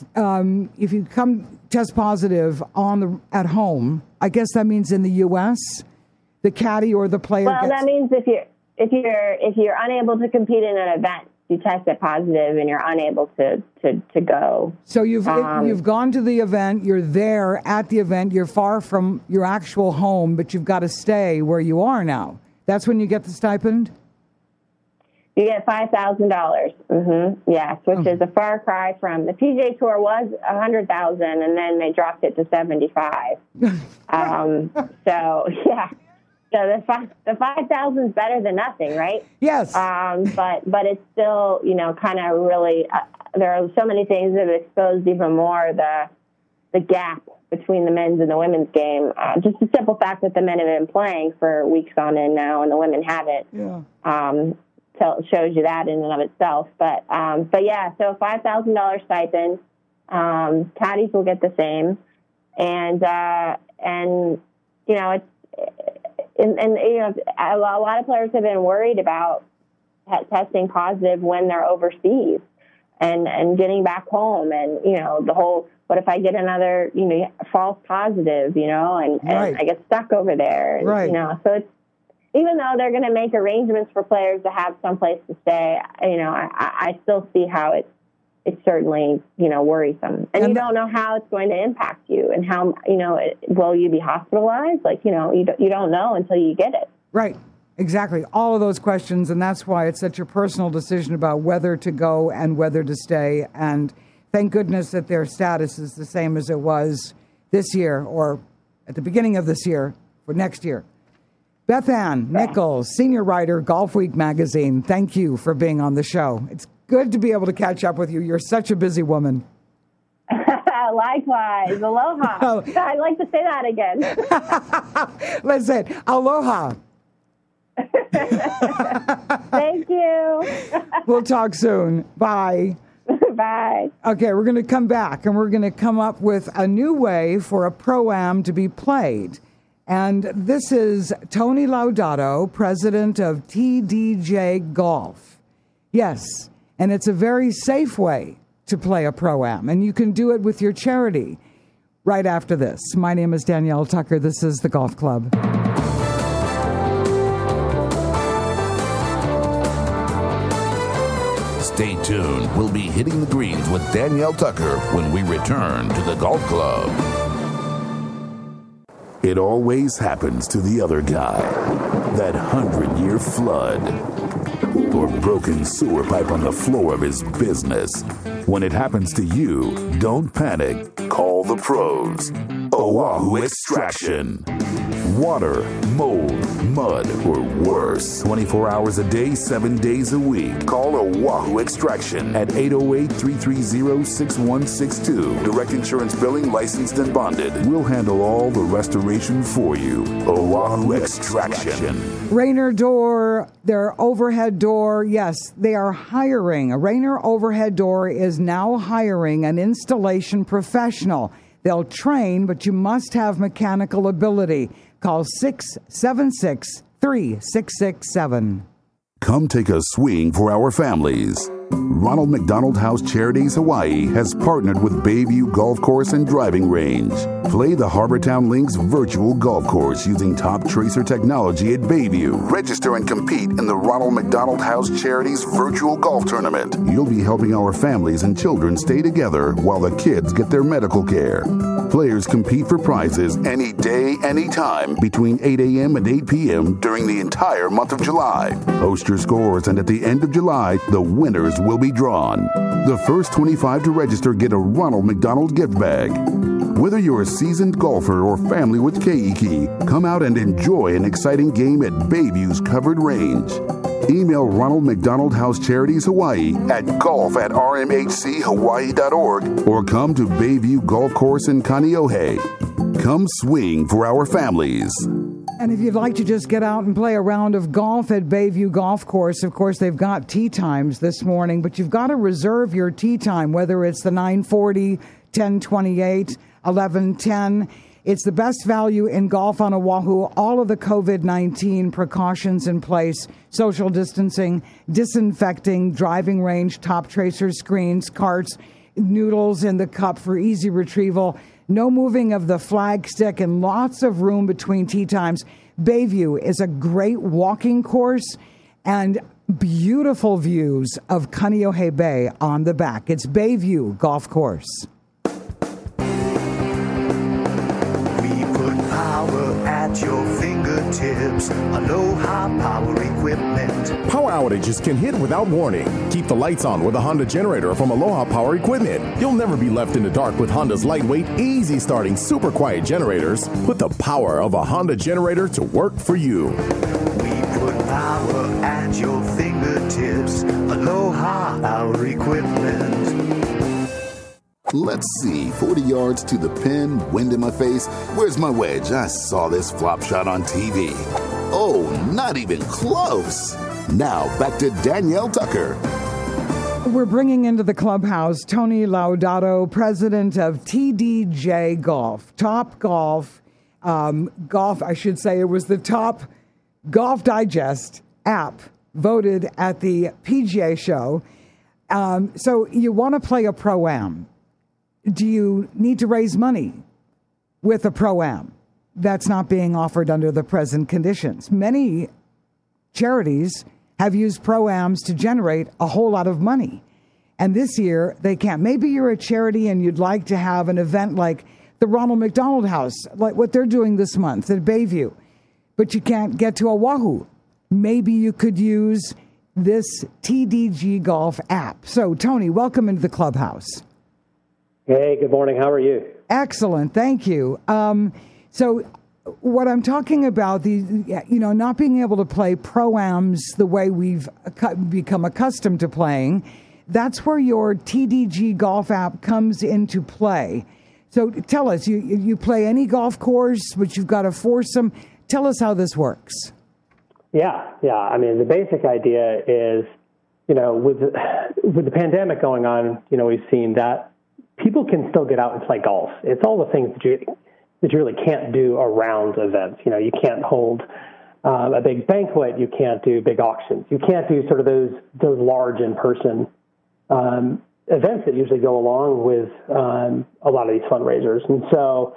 come test positive at home. I guess that means in the U.S. the caddy or the player. Well, that means if you're unable to compete in an event, you test it positive and you're unable to go. So you've gone to the event, you're there at the event, you're far from your actual home, but you've got to stay where you are now. That's when you get the stipend? You get $5,000. Mm-hmm. Yes, which is a far cry from the PGA Tour was $100,000, and then they dropped it to $75,000. So yeah, so the $5,000 is better than nothing, right? Yes. But it's still kind of really there are so many things that have exposed even more the gap between the men's and the women's game. Just the simple fact that the men have been playing for weeks on end now, and the women haven't. Yeah. Shows you that in and of itself. But yeah, so a $5,000 stipend. Caddies will get the same, and it's a lot of players have been worried about testing positive when they're overseas, and getting back home, and the whole, what if I get another false positive, and I get stuck over there, so it's, even though they're going to make arrangements for players to have some place to stay, I still see how it's certainly, worrisome. And you don't know how it's going to impact you, and how, will you be hospitalized? Like, you don't know until you get it. Right. Exactly. All of those questions. And that's why it's such a personal decision about whether to go and whether to stay. And thank goodness that their status is the same as it was this year, or at the beginning of this year, for next year. Beth Ann Nichols, senior writer, Golf Week magazine. Thank you for being on the show. It's good to be able to catch up with you. You're such a busy woman. Likewise. Aloha. Oh. I'd like to say that again. Listen, aloha. Thank you. We'll talk soon. Bye. Bye. Okay, we're going to come back, and we're going to come up with a new way for a Pro-Am to be played. And this is Tony Laudato, president of TDJ Golf. Yes, and it's a very safe way to play a Pro-Am, and you can do it with your charity. Right after this, my name is Danielle Tucker. This is the Golf Club. Stay tuned. We'll be hitting the greens with Danielle Tucker when we return to the Golf Club. It always happens to the other guy. That 100-year flood. Or broken sewer pipe on the floor of his business. When it happens to you, don't panic. Call the pros. Oahu Extraction. Water, mold, mud, or worse. 24 hours a day, 7 days a week. Call Oahu Extraction at 808-330-6162. Direct insurance billing, licensed and bonded. We'll handle all the restoration for you. Oahu Extraction. Rainer Door, their overhead door, yes, they are hiring. A Rainer overhead door is now hiring an installation professional. They'll train, but you must have mechanical ability. Call 676-3667. Come take a swing for our families. Ronald McDonald House Charities Hawaii has partnered with Bayview Golf Course and Driving Range. Play the Harbortown Links virtual golf course using Top Tracer technology at Bayview. Register and compete in the Ronald McDonald House Charities virtual golf tournament. You'll be helping our families and children stay together while the kids get their medical care. Players compete for prizes any day, anytime between 8 a.m. and 8 p.m. during the entire month of July. Post your scores, and at the end of July, the winners will be drawn. The first 25 to register get a Ronald McDonald gift bag. Whether you're a seasoned golfer or family with Keiki, come out and enjoy an exciting game at Bayview's covered range. Email Ronald McDonald House Charities Hawaii at golf@rmhchawaii.org or come to Bayview Golf Course in Kaneohe. Come swing for our families. And if you'd like to just get out and play a round of golf at Bayview Golf Course, of course, they've got tee times this morning, but you've got to reserve your tee time, whether it's the 9:40, 10:28, 11:10. It's the best value in golf on Oahu. All of the COVID-19 precautions in place, social distancing, disinfecting, driving range, top tracer screens, carts, noodles in the cup for easy retrieval, no moving of the flag stick, and lots of room between tee times. Bayview is a great walking course and beautiful views of Kaneohe Bay on the back. It's Bayview Golf Course. At your fingertips, Aloha Power Equipment. Power outages can hit without warning. Keep the lights on with a Honda generator from Aloha Power Equipment. You'll never be left in the dark with Honda's lightweight, easy starting, super quiet generators. Put the power of a Honda generator to work for you. We put power at your fingertips, Aloha Power Equipment. Let's see, 40 yards to the pin, wind in my face. Where's my wedge? I saw this flop shot on TV. Oh, not even close. Now, back to Danielle Tucker. We're bringing into the clubhouse Tony Laudato, president of TDJ Golf. Top Golf, I should say. It was the top Golf Digest app voted at the PGA show. So you want to play a Pro-Am. Do you need to raise money with a Pro-Am? That's not being offered under the present conditions. Many charities have used Pro-Ams to generate a whole lot of money. And this year, they can't. Maybe you're a charity and you'd like to have an event like the Ronald McDonald House, like what they're doing this month at Bayview, but you can't get to Oahu. Maybe you could use this TDG Golf app. So, Tony, welcome into the clubhouse. Hey, good morning. How are you? Excellent. Thank you. So what I'm talking about, not being able to play Pro-Ams the way we've become accustomed to playing, that's where your TDG Golf app comes into play. So tell us, you play any golf course, but you've got a foursome. Tell us how this works. Yeah. I mean, the basic idea is, with the pandemic going on, we've seen that people can still get out and play golf. It's all the things that you really can't do around events. You can't hold a big banquet. You can't do big auctions. You can't do sort of those large in-person events that usually go along with a lot of these fundraisers. And so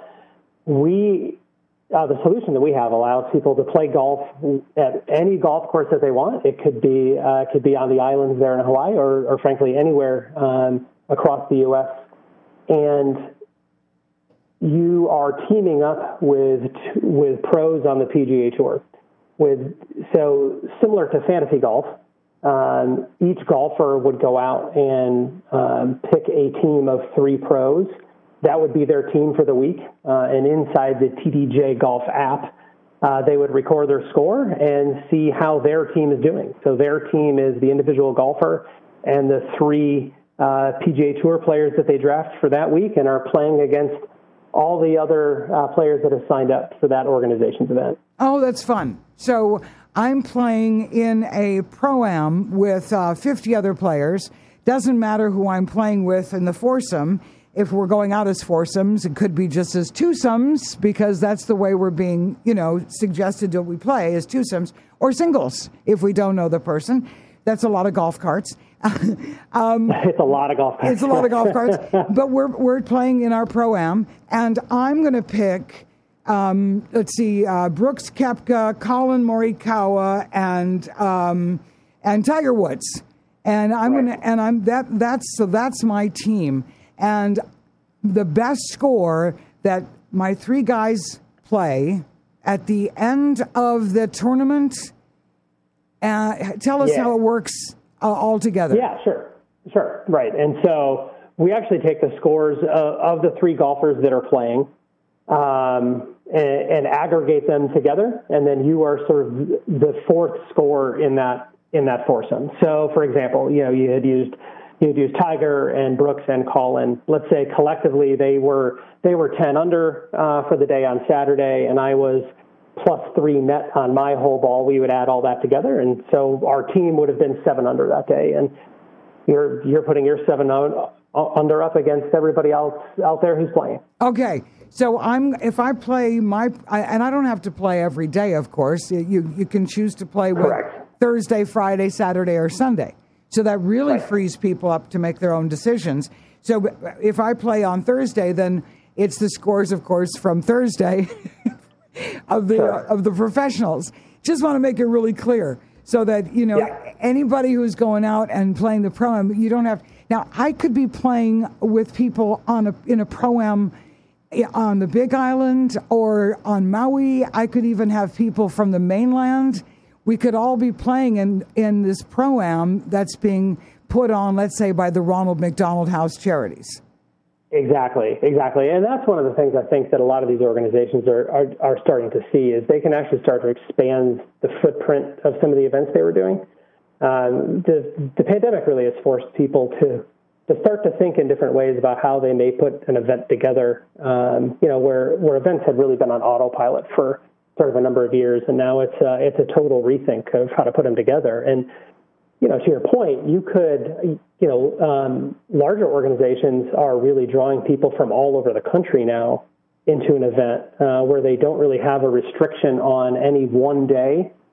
the solution that we have allows people to play golf at any golf course that they want. It could be on the islands there in Hawaii or frankly anywhere across the U.S. And you are teaming up with pros on the PGA Tour. So similar to fantasy golf, each golfer would go out and pick a team of 3 pros. That would be their team for the week. And inside the TDJ Golf app, they would record their score and see how their team is doing. So their team is the individual golfer and the 3 PGA Tour players that they draft for that week and are playing against all the other players that have signed up for that organization's event. Oh, that's fun. So I'm playing in a Pro-Am with 50 other players. Doesn't matter who I'm playing with in the foursome. If we're going out as foursomes, it could be just as twosomes because that's the way we're being, suggested that we play as twosomes or singles if we don't know the person. That's a lot of golf carts. It's a lot of golf carts. It's a lot of golf carts. But we're playing in our Pro-Am, and I'm going to pick, Brooks Koepka, Colin Morikawa, and Tiger Woods. And that's my team. And the best score that my 3 guys play at the end of the tournament. Tell us how it works all together. Yeah, sure. Right. And so we actually take the scores of the 3 golfers that are playing and aggregate them together. And then you are sort of the 4th score in that foursome. So, for example, you had used Tiger and Brooks and Colin. Let's say collectively they were 10 under for the day on Saturday, and I was +3 net on my whole ball. We would add all that together, and so our team would have been 7 under that day. And you're putting your 7 under up against everybody else out there who's playing. Okay, so if I play and I don't have to play every day, of course. You can choose to play with Thursday, Friday, Saturday, or Sunday. So that really frees people up to make their own decisions. So if I play on Thursday, then it's the scores, of course, from Thursday of the professionals. Just want to make it really clear so that, anybody who's going out and playing the Pro-Am, you don't have. Now, I could be playing with people in a Pro-Am on the Big Island or on Maui. I could even have people from the mainland. We could all be playing in this Pro-Am that's being put on, let's say, by the Ronald McDonald House Charities. Exactly. And that's one of the things I think that a lot of these organizations are starting to see is they can actually start to expand the footprint of some of the events they were doing. The pandemic really has forced people to start to think in different ways about how they may put an event together, where events had really been on autopilot for sort of a number of years, and now it's a total rethink of how to put them together. And to your point, you could, larger organizations are really drawing people from all over the country now into an event where they don't really have a restriction on any one day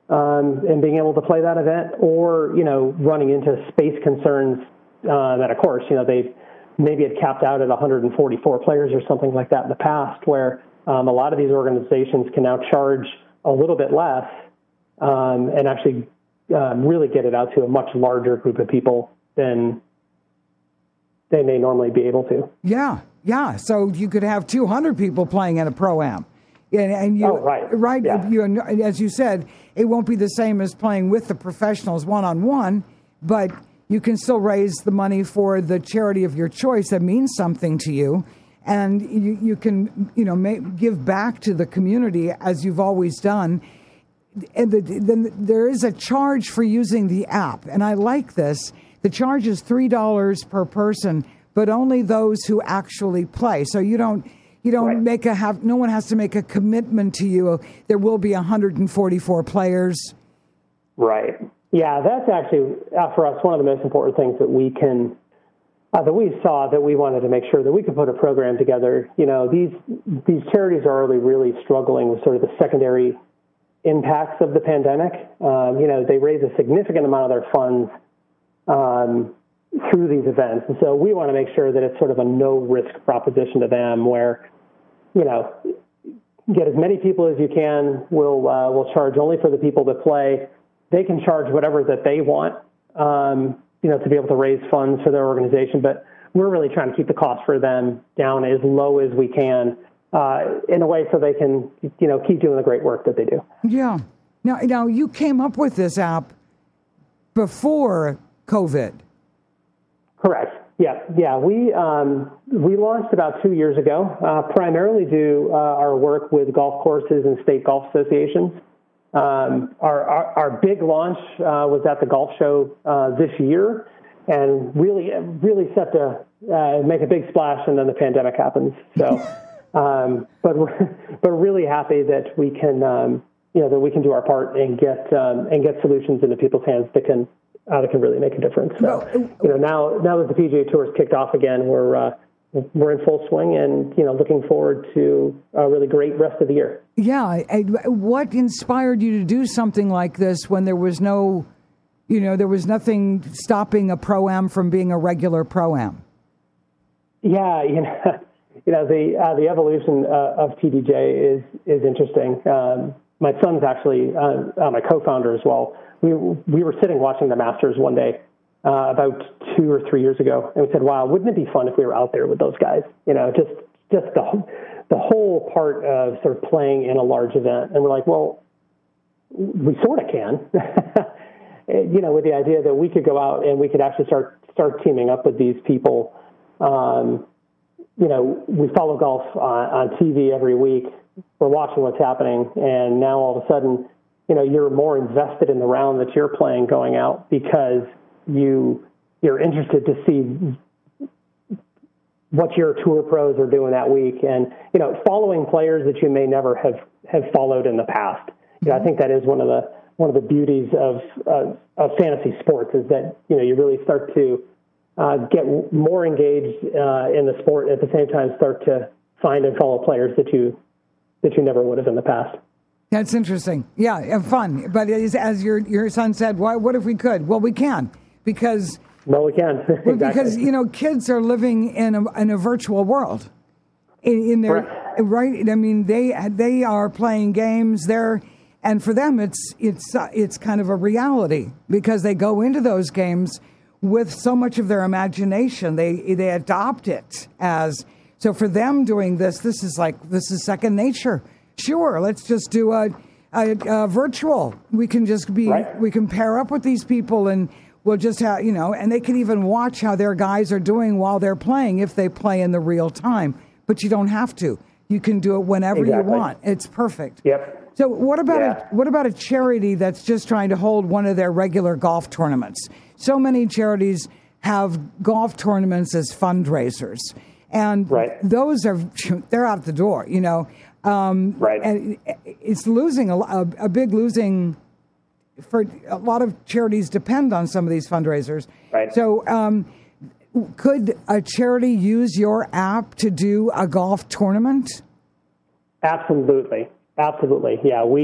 and being able to play that event, or, running into space concerns that, of course, they maybe had capped out at 144 players or something like that in the past, where a lot of these organizations can now charge a little bit less and actually really get it out to a much larger group of people than they may normally be able to. Yeah. So you could have 200 people playing at a Pro-Am. And you, right. Yeah. As you said, it won't be the same as playing with the professionals one-on-one, but you can still raise the money for the charity of your choice that means something to you. And you can, give back to the community as you've always done. And then there is a charge for using the app. And I like this. The charge is $3 per person, but only those who actually play. So you don't right. No one has to make a commitment to you. There will be 144 players. Right. Yeah, that's actually, for us, one of the most important things that we can, that we saw, that we wanted to make sure that we could put a program together. These charities are really struggling with sort of the secondary impacts of the pandemic. They raise a significant amount of their funds through these events. And so we want to make sure that it's sort of a no-risk proposition to them where, get as many people as you can. We'll charge only for the people that play. They can charge whatever that they want, to be able to raise funds for their organization. But we're really trying to keep the cost for them down as low as we can in a way so they can, keep doing the great work that they do. Yeah. Now you came up with this app before COVID. Correct. Yeah. We launched about 2 years ago, primarily due our work with golf courses and state golf associations. Our big launch was at the golf show this year, and really set to make a big splash, and then the pandemic happens. So, but we're really happy that we can that we can do our part and get solutions into people's hands that can really make a difference. So, now that the PGA Tour's kicked off again, we're in full swing and, looking forward to a really great rest of the year. Yeah. What inspired you to do something like this when there was there was nothing stopping a Pro-Am from being a regular Pro-Am? Yeah. The evolution of TDJ is interesting. My son's actually my co-founder as well. We were sitting watching the Masters one day about 2 or 3 years ago, and we said, "Wow, wouldn't it be fun if we were out there with those guys?" Just the whole part of sort of playing in a large event. And we're like, "Well, we sort of can," with the idea that we could go out and we could actually start teaming up with these people. We follow golf on TV every week. We're watching what's happening, and now all of a sudden, you're more invested in the round that you're playing going out because you're interested to see what your tour pros are doing that week, and following players that you may never have followed in the past. I think that is one of the beauties of fantasy sports is that you really start to get more engaged in the sport, at the same time start to find and follow players that you never would have in the past. That's interesting. Yeah, fun. But as your son said, what if we could? Well, we can, because... No, we can. Exactly. Because, kids are living in a virtual world. In their, right? I mean, they are playing games there, and for them, it's kind of a reality because they go into those games with so much of their imagination. They adopt it as... So for them doing this is second nature. Sure, let's just do a virtual. We can just we can pair up with these people and we'll just have, and they can even watch how their guys are doing while they're playing if they play in the real time. But you don't have to. You can do it whenever you want. It's perfect. Yep. So what about a charity that's just trying to hold one of their regular golf tournaments? So many charities have golf tournaments as fundraisers. And those they're out the door, And it's losing a big losing for a lot of charities depend on some of these fundraisers. Right. So could a charity use your app to do a golf tournament? Absolutely. Yeah, we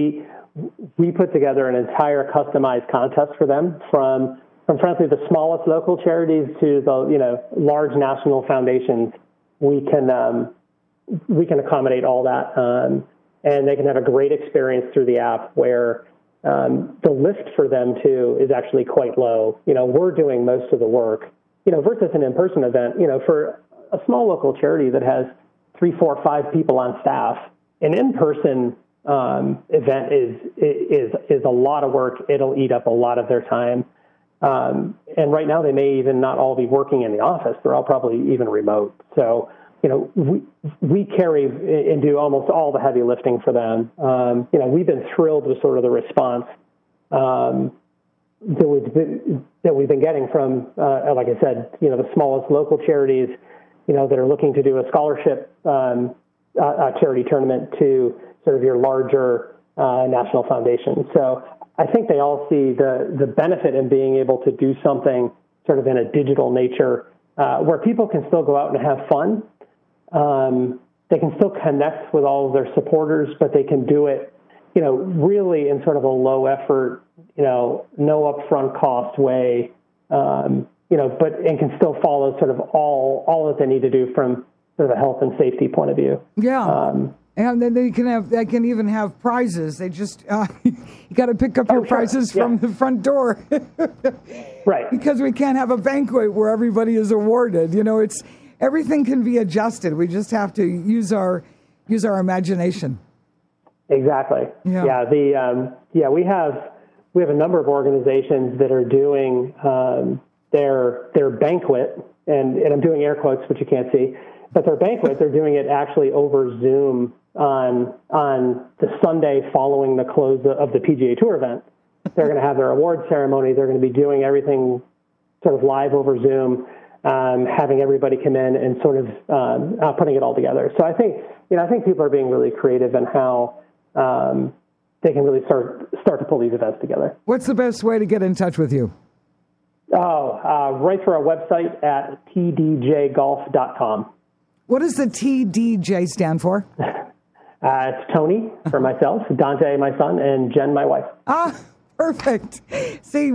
we put together an entire customized contest for them from frankly the smallest local charities to the large national foundations. We can accommodate all that, and they can have a great experience through the app where the lift for them too is actually quite low. We're doing most of the work. Versus an in-person event. For a small local charity that has 3, 4, 5 people on staff, an in-person event is a lot of work. It'll eat up a lot of their time. And right now they may even not all be working in the office. They're all probably even remote. So, we carry and do almost all the heavy lifting for them. We've been thrilled with sort of the response that we've been getting from, like I said, the smallest local charities, that are looking to do a scholarship charity tournament to sort of your larger national foundation. So I think they all see the benefit in being able to do something sort of in a digital nature where people can still go out and have fun. They can still connect with all of their supporters, but they can do it, really in sort of a low effort, no upfront cost way, and can still follow sort of all that they need to do from sort of a health and safety point of view. Yeah. And then they can even have prizes. They just, you got to pick up your prizes from the front door. Right. Because we can't have a banquet where everybody is awarded. Everything can be adjusted. We just have to use our imagination. Exactly. Yeah. We have a number of organizations that are doing their banquet, and I'm doing air quotes, which you can't see, but their banquet, they're doing it actually over Zoom on the Sunday following the close of the PGA Tour event. They're going to have their award ceremony. They're going to be doing everything sort of live over Zoom, having everybody come in and sort of putting it all together. So I think people are being really creative in how they can really start to pull these events together. What's the best way to get in touch with you? Right through our website at tdjgolf.com. What does the TDJ stand for? It's Tony for myself, Dante, my son, and Jen, my wife. Ah, perfect. See,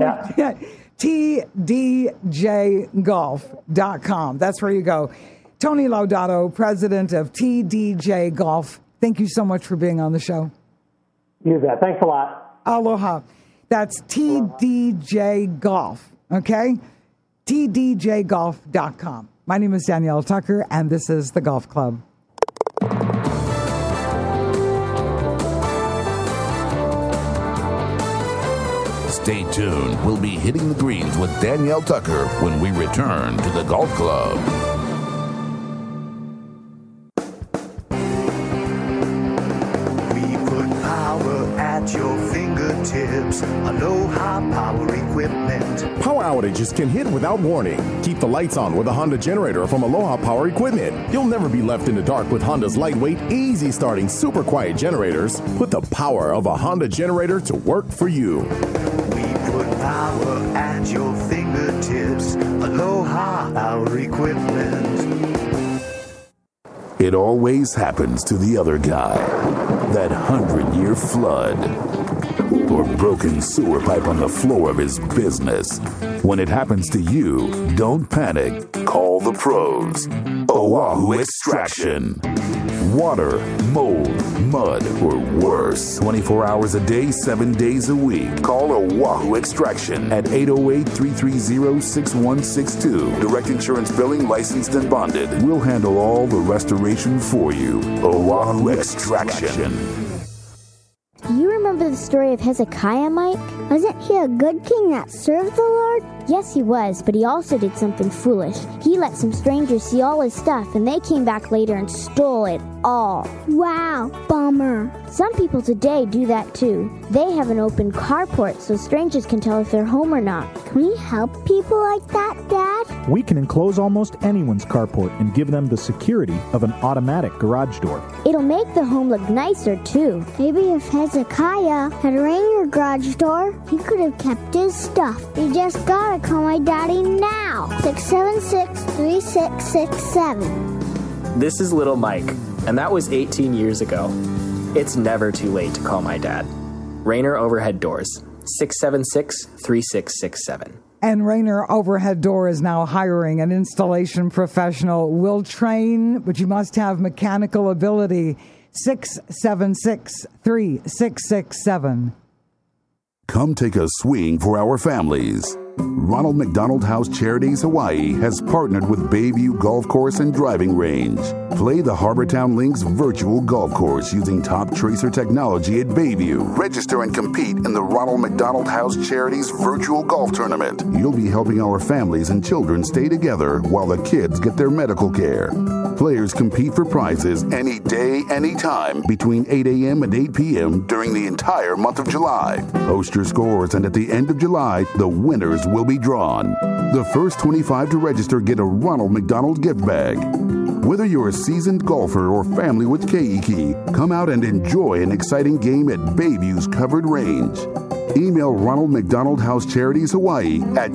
tdjgolf.com. That's where you go. Tony Laudato, president of TDJ Golf. Thank you so much for being on the show. You bet. Thanks a lot. Aloha. That's TDJ Golf. Okay? tdjgolf.com. My name is Danielle Tucker, and this is The Golf Club. Stay tuned. We'll be hitting the greens with Danielle Tucker when we return to The Golf Club. At your fingertips, Aloha Power Equipment. Power outages can hit without warning. Keep the lights on with a Honda generator from Aloha Power Equipment. You'll never be left in the dark with Honda's lightweight, easy starting, super quiet generators. Put the power of a Honda generator to work for you. We put power at your fingertips, Aloha Power Equipment. It always happens to the other guy. That 100-year flood. Or broken sewer pipe on the floor of his business. When it happens to you, don't panic. Call the pros. Oahu Extraction. Water, mold, mud, or worse. 24 hours a day, 7 days a week. Call Oahu Extraction at 808-330-6162. Direct insurance billing, licensed and bonded. We'll handle all the restoration for you. Oahu Extraction. Do you remember the story of Hezekiah, Mike? Wasn't he a good king that served the Lord? Yes, he was, but he also did something foolish. He let some strangers see all his stuff, and they came back later and stole it all. Wow, bummer. Some people today do that too. They have an open carport so strangers can tell if they're home or not. Can we help people like that, Dad? We can enclose almost anyone's carport and give them the security of an automatic garage door. It'll make the home look nicer too. Maybe if Hezekiah had a Ranger garage door, he could have kept his stuff. You just gotta call my daddy now. 676-3667. This is Little Mike, and that was 18 years ago. It's never too late to call my dad. Rainer Overhead Doors, 676-3667. And Rainer Overhead Door is now hiring an installation professional. Will train, but you must have mechanical ability. 676-3667. Come take a swing for our families. Ronald McDonald House Charities Hawaii has partnered with Bayview Golf Course and Driving Range. Play the Harbortown Links virtual golf course using Top Tracer technology at Bayview. Register and compete in the Ronald McDonald House Charities virtual golf tournament. You'll be helping our families and children stay together while the kids get their medical care. Players compete for prizes any day, anytime between 8 a.m. and 8 p.m. during the entire month of July. Post your scores, and at the end of July, the winners will be drawn. The first 25 to register get a Ronald McDonald gift bag. Whether you're a seasoned golfer or family with Keiki, come out and enjoy an exciting game at Bayview's covered range. Email Ronald McDonald House Charities Hawaii at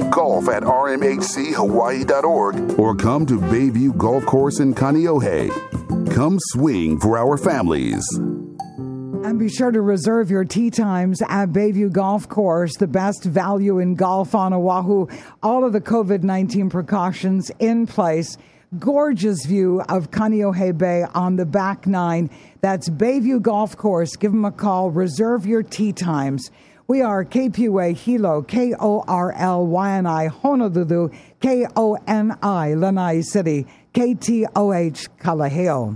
golf@rmhchawaii.org or come to Bayview Golf Course in Kaneohe. Come swing for our families. And be sure to reserve your tee times at Bayview Golf Course, the best value in golf on Oahu. All of the COVID-19 precautions in place. Gorgeous view of Kaneohe Bay on the back nine. That's Bayview Golf Course. Give them a call. Reserve your tee times. We are KPUA Hilo, KORLYNI Honolulu, KONI Lanai City, KTOH Kalaheo.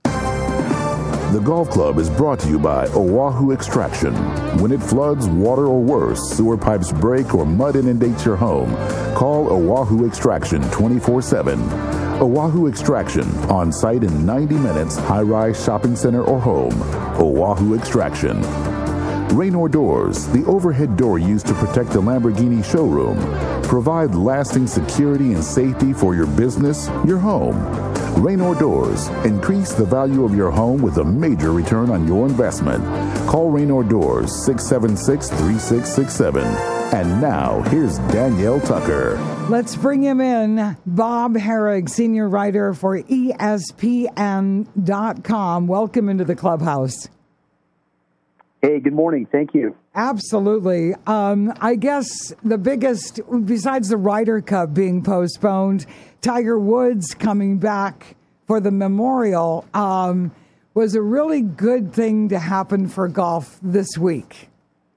The Golf Club is brought to you by Oahu Extraction. When it floods, water or worse, sewer pipes break, or mud inundates your home, call Oahu Extraction 24/7. Oahu Extraction, on site in 90 minutes, high-rise shopping center or home. Oahu Extraction. Raynor Doors, the overhead door used to protect the Lamborghini showroom. Provide lasting security and safety for your business, your home. Raynor Doors, increase the value of your home with a major return on your investment. Call Raynor Doors, 676-3667. And now, here's Danielle Tucker. Let's bring him in. Bob Harig, senior writer for ESPN.com. Welcome into the clubhouse. Hey, good morning. Thank you. Absolutely. I guess the biggest, besides the Ryder Cup being postponed, Tiger Woods coming back for the Memorial was a really good thing to happen for golf this week.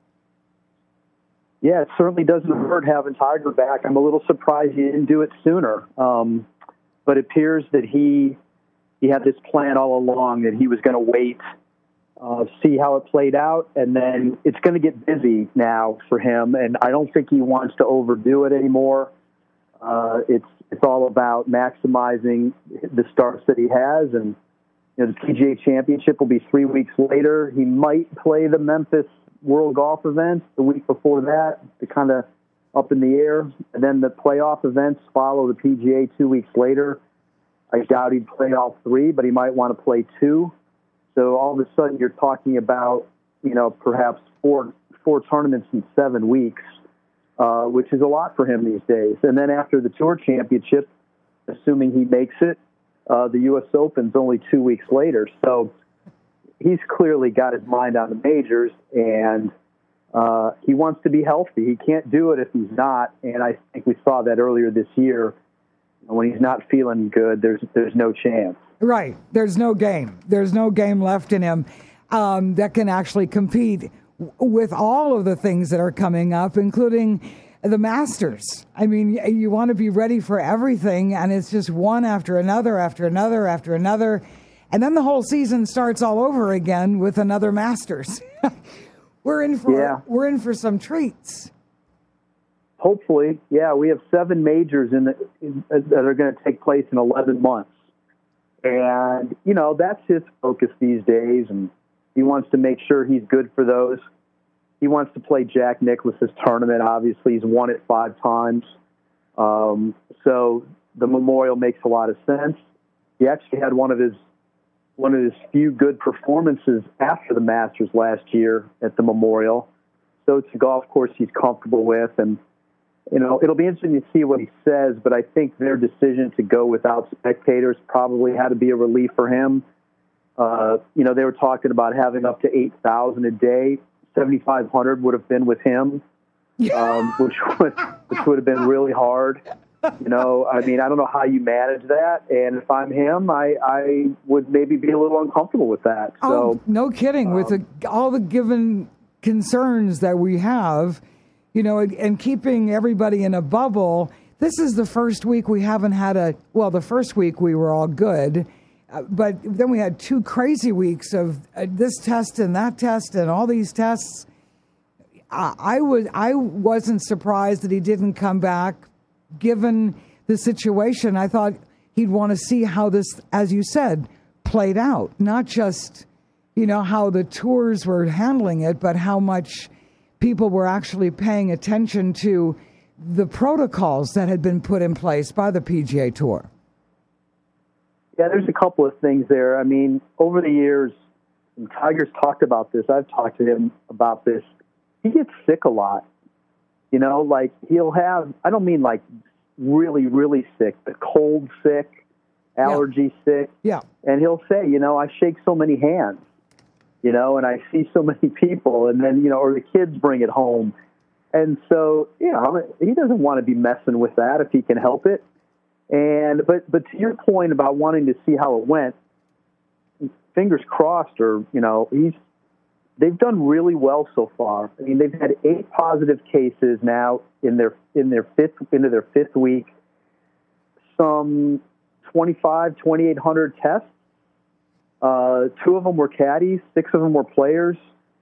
Yeah, it certainly doesn't hurt having Tiger back. I'm a little surprised he didn't do it sooner. But it appears that he had this plan all along that he was going to wait, see how it played out, and then it's going to get busy now for him, and I don't think he wants to overdo it anymore. It's all about maximizing the starts that he has, and the PGA Championship will be 3 weeks later. He might play the Memphis World Golf event the week before that, kind of up in the air, and then the playoff events follow the PGA 2 weeks later. I doubt he'd play all three, but he might want to play two. So all of a sudden you're talking about, perhaps four tournaments in 7 weeks, which is a lot for him these days. And then after the Tour Championship, assuming he makes it, the U.S. Open's only 2 weeks later. So he's clearly got his mind on the majors, and he wants to be healthy. He can't do it if he's not, and I think we saw that earlier this year. When he's not feeling good, there's no chance. Right. There's no game. There's no game left in him that can actually compete with all of the things that are coming up, including the Masters. I mean, you want to be ready for everything, and it's just one after another, after another, after another. And then the whole season starts all over again with another Masters. We're in for some treats. Hopefully, yeah. We have 7 majors that are going to take place in 11 months. And, that's his focus these days, and he wants to make sure he's good for those. He wants to play Jack Nicklaus's tournament. Obviously, he's won it 5 times. So the Memorial makes a lot of sense. He actually had one of his few good performances after the Masters last year at the Memorial. So it's a golf course he's comfortable with, and it'll be interesting to see what he says, but I think their decision to go without spectators probably had to be a relief for him. They were talking about having up to 8,000 a day 7,500 would have been with him, which would have been really hard. You know, I mean, I don't know how you manage that. And if I'm him, I would maybe be a little uncomfortable with that. So, no kidding. With all the given concerns that we have, you know, and keeping everybody in a bubble, this is the first week we haven't had the first week we were all good. But then we had 2 crazy weeks of this test and that test and all these tests. I wasn't surprised that he didn't come back. Given the situation, I thought he'd want to see how this, as you said, played out. Not just, you know, how the tours were handling it, but how much people were actually paying attention to the protocols that had been put in place by the PGA Tour. Yeah, there's a couple of things there. I mean, over the years, and Tiger's talked about this. I've talked to him about this. He gets sick a lot. You know, like he'll have, I don't mean like really, really sick, but cold sick, allergy sick. Yeah. And he'll say, you know, I shake so many hands, you know, and I see so many people. And then, you know, or the kids bring it home. And so, you know, he doesn't want to be messing with that if he can help it. And but to your point about wanting to see how it went, fingers crossed, or, you know, they've done really well so far. I mean, they've had 8 positive cases now into their fifth week. Some 2,800 tests. 2 of them were caddies. 6 of them were players.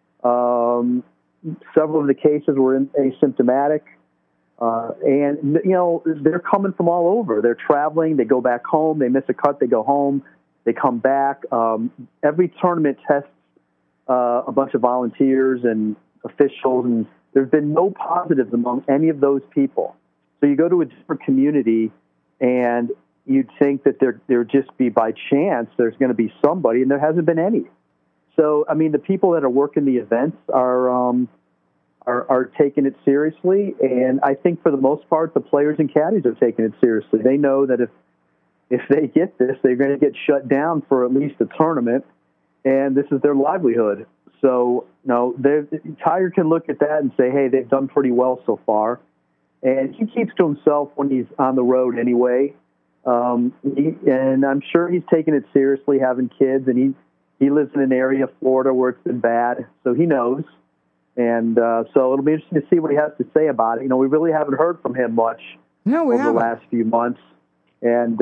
Several of the cases were asymptomatic. And, you know, they're coming from all over. They're traveling. They go back home. They miss a cut. They go home. They come back. Every tournament tests a bunch of volunteers and officials, and there's been no positives among any of those people. So you go to a different community, and you'd think that there'd just be by chance there's going to be somebody, and there hasn't been any. So, I mean, the people that are working the events are taking it seriously, and I think for the most part, the players and caddies are taking it seriously. They know that if they get this, they're going to get shut down for at least a tournament, and this is their livelihood. So, no, Tiger can look at that and say, hey, they've done pretty well so far. And he keeps to himself when he's on the road anyway. And I'm sure he's taking it seriously, having kids, and he lives in an area of Florida where it's been bad, so he knows. And so it'll be interesting to see what he has to say about it. You know, we really haven't heard from him much over the last few months. And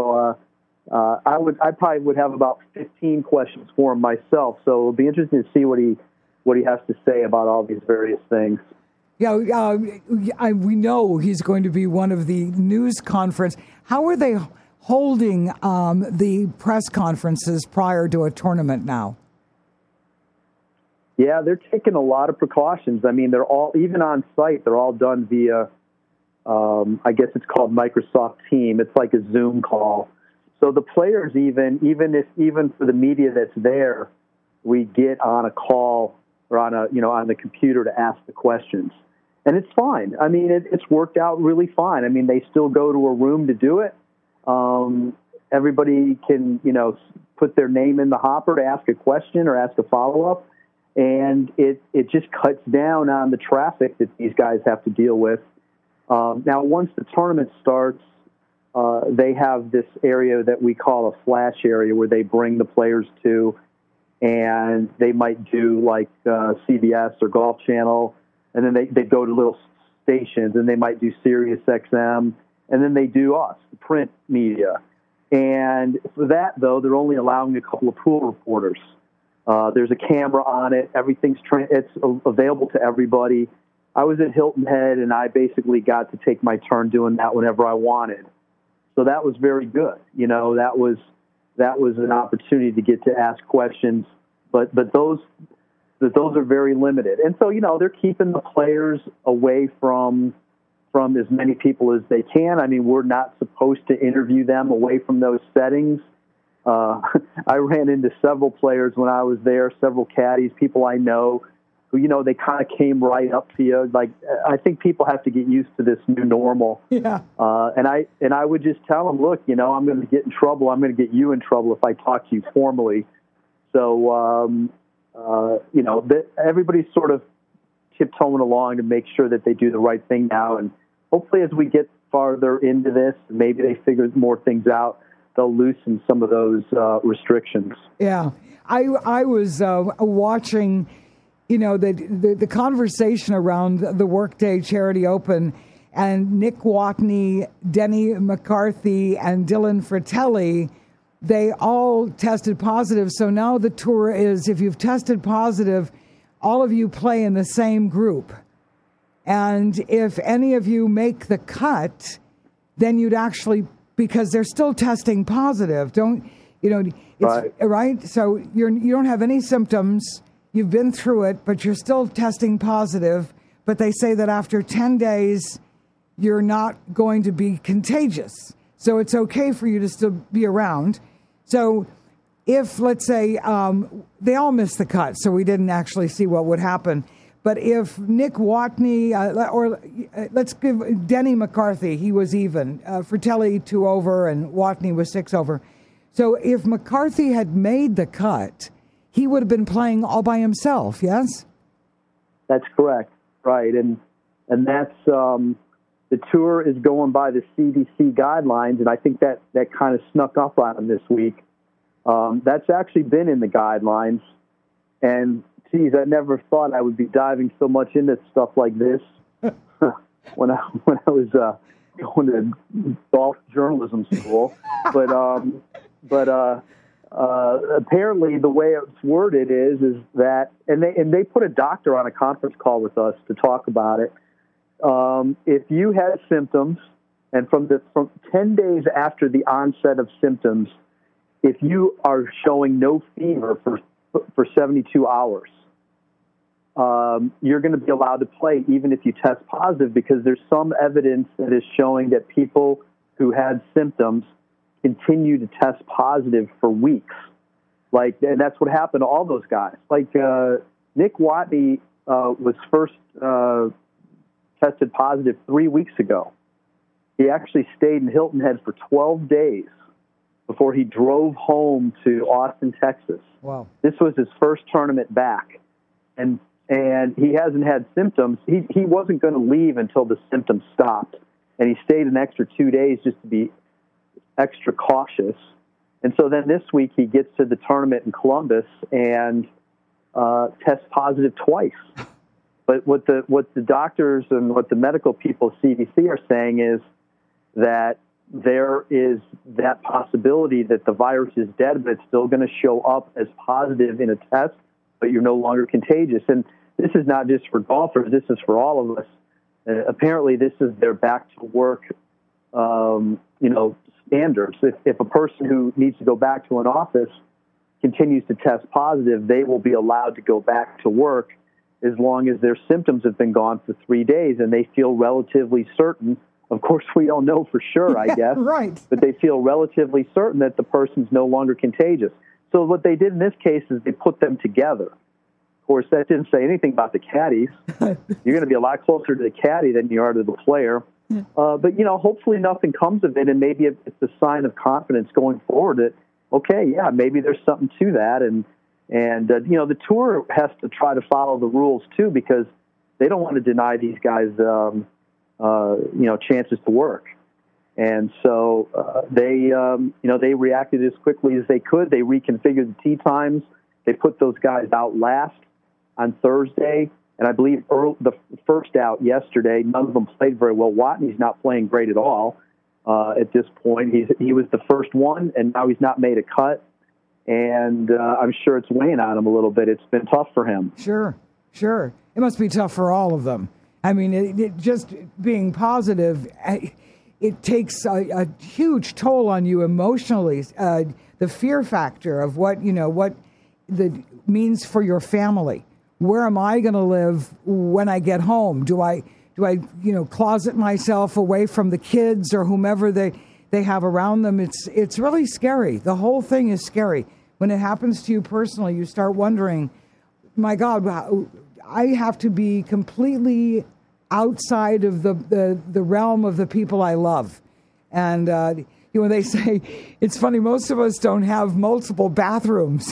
I probably would have about 15 questions for him myself. So it'll be interesting to see what he has to say about all these various things. Yeah, we know he's going to be one of the news conference. How are they holding the press conferences prior to a tournament now? Yeah, they're taking a lot of precautions. I mean, they're all, even on site, they're all done via, I guess it's called Microsoft Teams. It's like a Zoom call. So the players, even for the media that's there, we get on a call or on the computer to ask the questions. And it's fine. I mean, it's worked out really fine. I mean, they still go to a room to do it. Everybody can, you know, put their name in the hopper to ask a question or ask a follow-up. And it just cuts down on the traffic that these guys have to deal with. Now, once the tournament starts, they have this area that we call a flash area where they bring the players to, and they might do like CBS or Golf Channel, and then they go to little stations, and they might do Sirius XM, and then they do us, the print media. And for that, though, they're only allowing a couple of pool reporters. There's a camera on it. It's available to everybody. I was at Hilton Head, and I basically got to take my turn doing that whenever I wanted. So that was very good. You know, that was an opportunity to get to ask questions, but those are very limited. And so, you know, they're keeping the players away from as many people as they can. I mean, we're not supposed to interview them away from those settings. I ran into several players when I was there, several caddies, people I know, who, you know, they kind of came right up to you. Like, I think people have to get used to this new normal. Yeah. And I would just tell them, look, you know, I'm going to get in trouble. I'm going to get you in trouble if I talk to you formally. So, everybody's sort of tiptoeing along to make sure that they do the right thing now. And hopefully as we get farther into this, maybe they figure more things out, they'll loosen some of those restrictions. Yeah. I was watching, the conversation around the Workday Charity Open, and Nick Watney, Denny McCarthy, and Dylan Fratelli, they all tested positive. So now the tour is, if you've tested positive, all of you play in the same group. And if any of you make the cut, then you'd actually, because they're still testing positive, right? So you don't have any symptoms, you've been through it, but you're still testing positive. But they say that after 10 days, you're not going to be contagious. So it's okay for you to still be around. So if, let's say, they all missed the cut, so we didn't actually see what would happen. But if Nick Watney, or let's give Denny McCarthy, he was even. Fratelli 2 over and Watney was 6 over. So if McCarthy had made the cut, he would have been playing all by himself, yes? That's correct, right. And that's, the tour is going by the CDC guidelines, and I think that kind of snuck up on him this week. That's actually been in the guidelines. And, geez, I never thought I would be diving so much into stuff like this when I was going to golf journalism school. But apparently the way it's worded is that, and they put a doctor on a conference call with us to talk about it. If you had symptoms, and from 10 days after the onset of symptoms, if you are showing no fever for 72 hours, you're going to be allowed to play even if you test positive, because there's some evidence that is showing that people who had symptoms continue to test positive for weeks. And that's what happened to all those guys. Nick Watney was first tested positive 3 weeks ago. He actually stayed in Hilton Head for 12 days before he drove home to Austin, Texas. Wow. This was his first tournament back. And he hasn't had symptoms. He wasn't going to leave until the symptoms stopped. And he stayed an extra 2 days just to be extra cautious. And so then this week he gets to the tournament in Columbus and tests positive twice. But what the doctors and what the medical people, CDC, are saying is that there is that possibility that the virus is dead, but it's still going to show up as positive in a test, but you're no longer contagious. And this is not just for golfers. This is for all of us. Apparently, this is their back-to-work, standards. If a person who needs to go back to an office continues to test positive, they will be allowed to go back to work as long as their symptoms have been gone for 3 days and they feel relatively certain. Of course, we don't know for sure, I guess. Right. But they feel relatively certain that the person's no longer contagious. So what they did in this case is they put them together. Of course, that didn't say anything about the caddies. You're going to be a lot closer to the caddy than you are to the player. But, hopefully nothing comes of it, and maybe it's a sign of confidence going forward that, okay, yeah, maybe there's something to that. And the tour has to try to follow the rules, too, because they don't want to deny these guys, chances to work. And so they reacted as quickly as they could. They reconfigured the tee times. They put those guys out last on Thursday. And I believe the first out yesterday, none of them played very well. Watney's not playing great at all at this point. He was the first one, and now he's not made a cut. And I'm sure it's weighing on him a little bit. It's been tough for him. Sure. It must be tough for all of them. I mean, it just being positive, it takes a huge toll on you emotionally. The fear factor of what the means for your family. Where am I going to live when I get home? Do I closet myself away from the kids or whomever they have around them? It's really scary. The whole thing is scary. When it happens to you personally, you start wondering, my God, I have to be completely outside of the realm of the people I love. And they say, it's funny, most of us don't have multiple bathrooms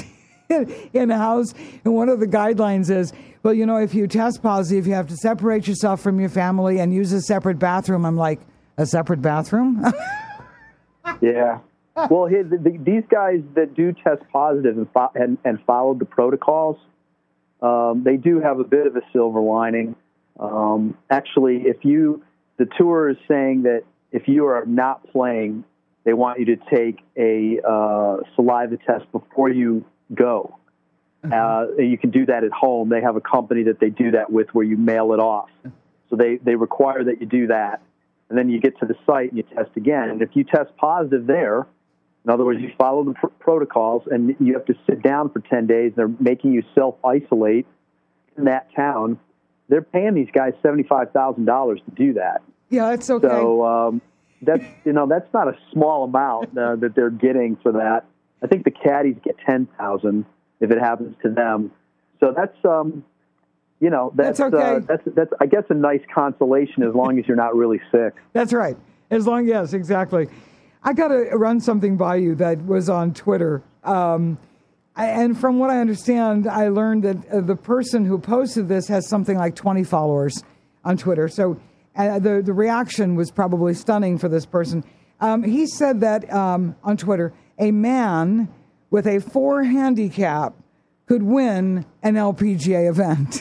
in a house, and one of the guidelines is, well, you know, if you test positive, you have to separate yourself from your family and use a separate bathroom. I'm like, a separate bathroom? Yeah. Well, these guys that do test positive and follow the protocols, they do have a bit of a silver lining. Actually, the tour is saying that if you are not playing, they want you to take a saliva test before you go. You can do that at home. They have a company that they do that with where you mail it off. So they require that you do that. And then you get to the site and you test again. And if you test positive there, in other words, you follow the protocols and you have to sit down for 10 days, and they're making you self-isolate in that town, they're paying these guys $75,000 to do that. Yeah, that's okay. So that's not a small amount that they're getting for that. I think the caddies get $10,000 if it happens to them. So that's that's okay. That's I guess a nice consolation as long as you're not really sick. That's right. Yes, exactly. I got to run something by you that was on Twitter. And from what I understand, I learned that the person who posted this has something like 20 followers on Twitter. So the reaction was probably stunning for this person. He said that on Twitter, a man with a 4 handicap could win an LPGA event.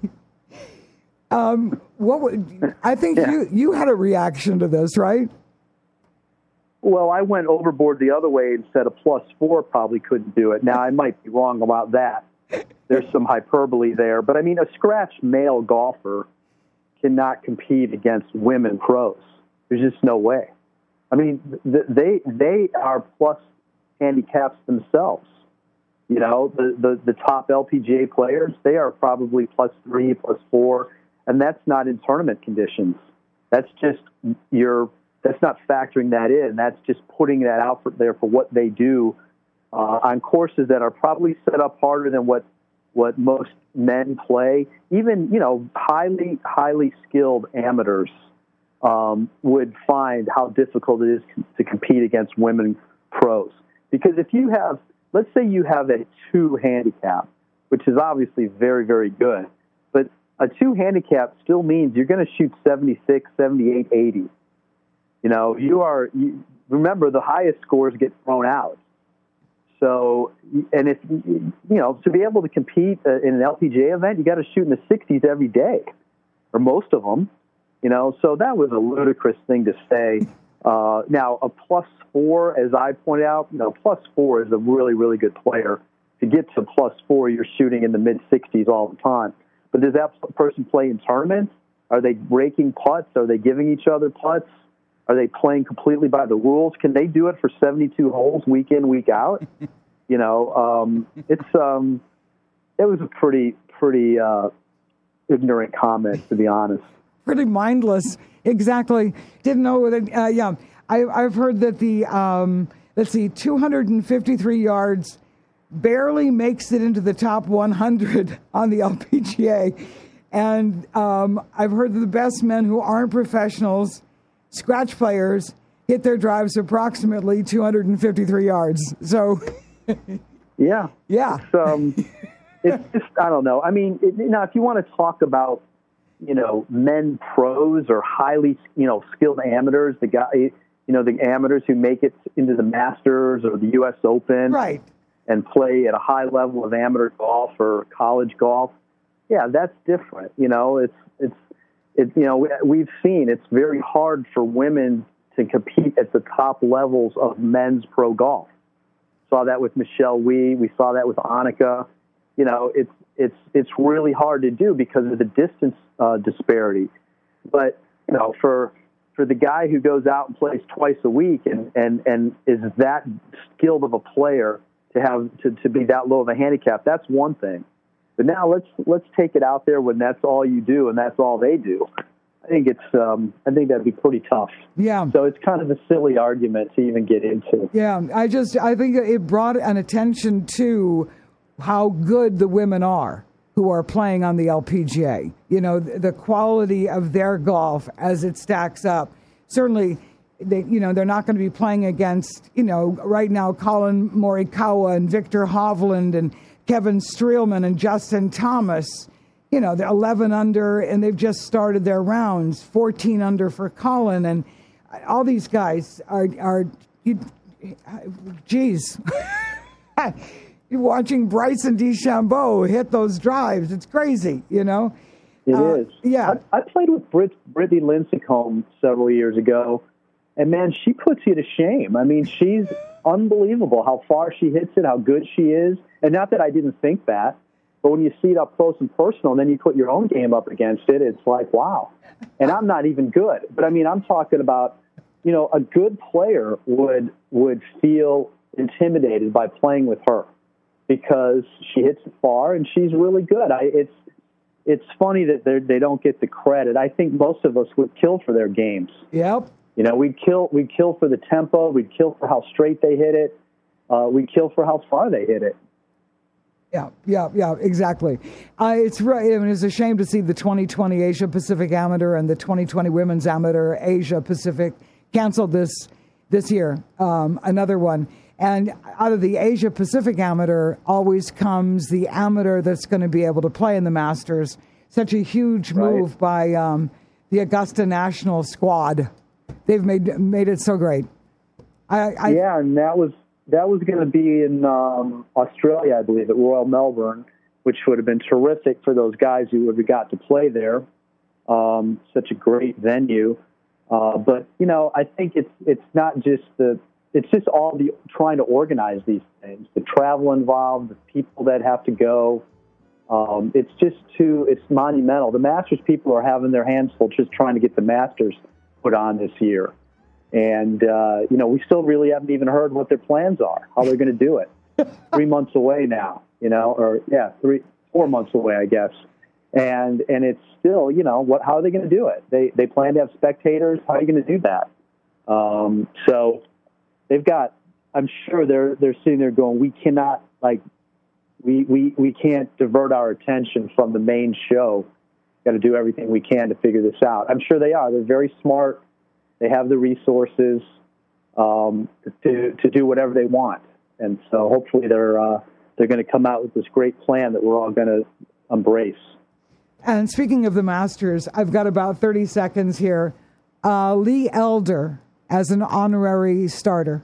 I think you had a reaction to this, right? Well, I went overboard the other way and said a +4 probably couldn't do it. Now, I might be wrong about that. There's some hyperbole there. But, I mean, a scratch male golfer cannot compete against women pros. There's just no way. I mean, they are plus handicaps themselves. You know, the top LPGA players, they are probably +3, +4, and that's not in tournament conditions. That's just that's not factoring that in. That's just putting that out there for what they do on courses that are probably set up harder than what most men play. Even, highly skilled amateurs would find how difficult it is to compete against women pros. Because if you have, let's say you have a 2 handicap, which is obviously very, very good, but a 2 handicap still means you're going to shoot 76, 78, 80. Remember, the highest scores get thrown out. So, and if, to be able to compete in an LPGA event, you got to shoot in the 60s every day, or most of them, so that was a ludicrous thing to say. Now, a +4, as I pointed out, +4 is a really, really good player. To get to +4, you're shooting in the mid-60s all the time. But does that person play in tournaments? Are they breaking putts? Are they giving each other putts? Are they playing completely by the rules? Can they do it for 72 holes week in, week out? It was a pretty ignorant comment, to be honest. Pretty mindless. Exactly. Didn't know what it, I've heard that the 253 yards barely makes it into the top 100 on the LPGA. And I've heard that the best men who aren't professionals, scratch players, hit their drives approximately 253 yards. So, yeah. It's just, I don't know. I mean, if you want to talk about, men pros or highly, skilled amateurs, the amateurs who make it into the Masters or the U.S. Open, right, and play at a high level of amateur golf or college golf. Yeah, that's different. We've seen it's very hard for women to compete at the top levels of men's pro golf. Saw that with Michelle Wie. We saw that with Annika. It's really hard to do because of the distance disparity. But for the guy who goes out and plays twice a week and is that skilled of a player to have to be that low of a handicap, that's one thing. But now let's take it out there when that's all you do and that's all they do. I think that'd be pretty tough. Yeah. So it's kind of a silly argument to even get into. Yeah, I think it brought an attention to how good the women are who are playing on the LPGA. The quality of their golf as it stacks up. Certainly, they're not going to be playing against, right now, Colin Morikawa and Victor Hovland and Kevin Streelman and Justin Thomas, you know, they're 11 under, and they've just started their rounds. 14 under for Colin, and all these guys are geez. You're watching Bryson DeChambeau hit those drives. It's crazy, you know. It is. Yeah. I played with Brittany Lincecum several years ago, and, man, she puts you to shame. I mean, she's unbelievable how far she hits it, how good she is. And not that I didn't think that, but when you see it up close and personal, and then you put your own game up against it, it's like, wow. And I'm not even good. But, I mean, I'm talking about, you know, a good player would feel intimidated by playing with her because she hits it far and she's really good. It's funny that they don't get the credit. I think most of us would kill for their games. Yep. You know, we'd kill for the tempo. We'd kill for how straight they hit it. We'd kill for how far they hit it. Yeah, exactly. It's right. I mean, it's a shame to see the 2020 Asia Pacific Amateur and the 2020 Women's Amateur Asia Pacific canceled this year. Another one. And out of the Asia Pacific Amateur always comes the amateur that's going to be able to play in the Masters. Such a huge move by the Augusta National squad. They've made it so great. Yeah, and that was going to be in Australia, I believe, at Royal Melbourne, which would have been terrific for those guys who would have got to play there. Such a great venue. But, you know, I think it's not just it's just all the trying to organize these things, the travel involved, the people that have to go. It's monumental. The Masters people are having their hands full just trying to get the Masters put on this year. And, you know, we still really haven't even heard what their plans are, how they're going to do it. 3 months away now, you know, or 4 months away, I guess. And it's still, you know, how are they going to do it? They plan to have spectators. How are you going to do that? So they've got, I'm sure they're sitting there going, we cannot, like, we can't divert our attention from the main show. Got to do everything we can to figure this out. I'm sure they are. They're very smart. They have the resources to do whatever they want. And so hopefully they're going to come out with this great plan that we're all going to embrace. And speaking of the Masters, I've got about 30 seconds here. Lee Elder as an honorary starter.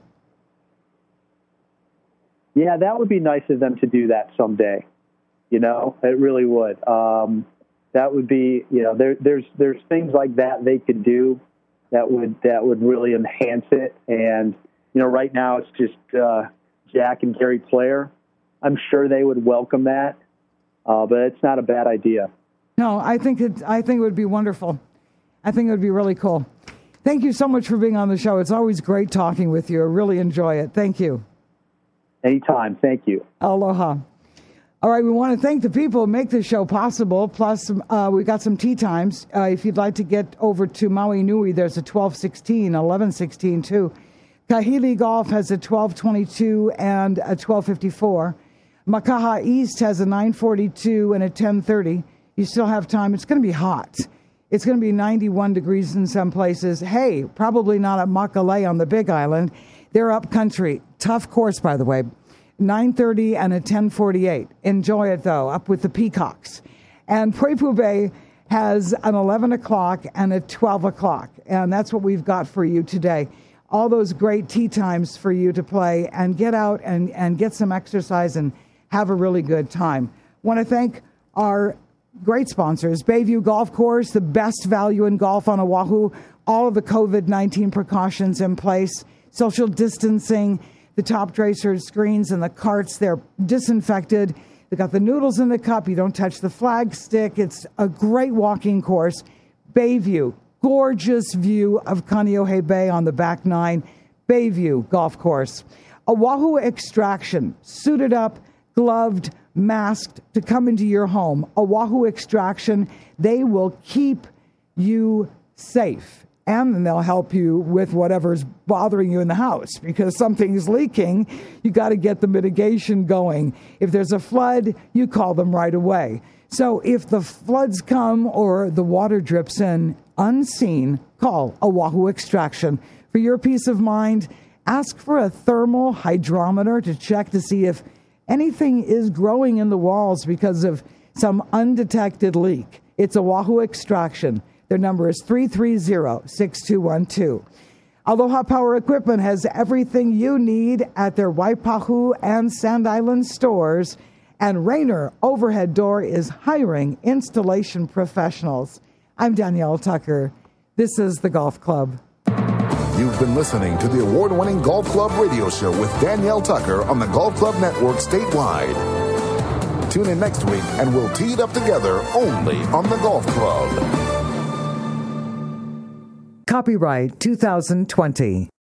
Yeah, that would be nice of them to do that someday. You know, it really would. That would be, you know, there's things like that they could do that would really enhance it. And, you know, right now it's just Jack and Gary Player. I'm sure they would welcome that, but it's not a bad idea. No, I think it would be wonderful. I think it would be really cool. Thank you so much for being on the show. It's always great talking with you. I really enjoy it. Thank you. Anytime. Thank you. Aloha. All right, we want to thank the people who make this show possible. Plus, we've got some tee times. If you'd like to get over to Maui Nui, there's a 12:16, 11:16 too. Kahili Golf has a 12:22 and a 12:54. Makaha East has a 9:42 and a 10:30. You still have time. It's going to be hot. It's going to be 91 degrees in some places. Hey, probably not at Makalei on the Big Island. They're up country. Tough course, by the way. 9:30 and a 10:48. Enjoy it, though, up with the Peacocks. And Puepu Bay has an 11 o'clock and a 12 o'clock. And that's what we've got for you today. All those great tee times for you to play and get out and get some exercise and have a really good time. Want to thank our great sponsors, Bayview Golf Course, the best value in golf on Oahu, all of the COVID-19 precautions in place, social distancing, the top dracer screens and the carts, they're disinfected. They got the noodles in the cup. You don't touch the flag stick. It's a great walking course. Bayview, gorgeous view of Kaneohe Bay on the back nine. Bayview Golf Course. Oahu Extraction, suited up, gloved, masked to come into your home. Oahu Extraction, they will keep you safe. And then they'll help you with whatever's bothering you in the house, because something's leaking. You got to get the mitigation going. If there's a flood, you call them right away. So if the floods come or the water drips in unseen, call Oahu Extraction. For your peace of mind, ask for a thermal hydrometer to check to see if anything is growing in the walls because of some undetected leak, it's Oahu Extraction. Their number is 330-6212. Aloha Power Equipment has everything you need at their Waipahu and Sand Island stores. And Rainer Overhead Door is hiring installation professionals. I'm Danielle Tucker. This is the Golf Club. You've been listening to the award-winning Golf Club radio show with Danielle Tucker on the Golf Club Network statewide. Tune in next week and we'll tee it up together only on the Golf Club. Copyright 2020.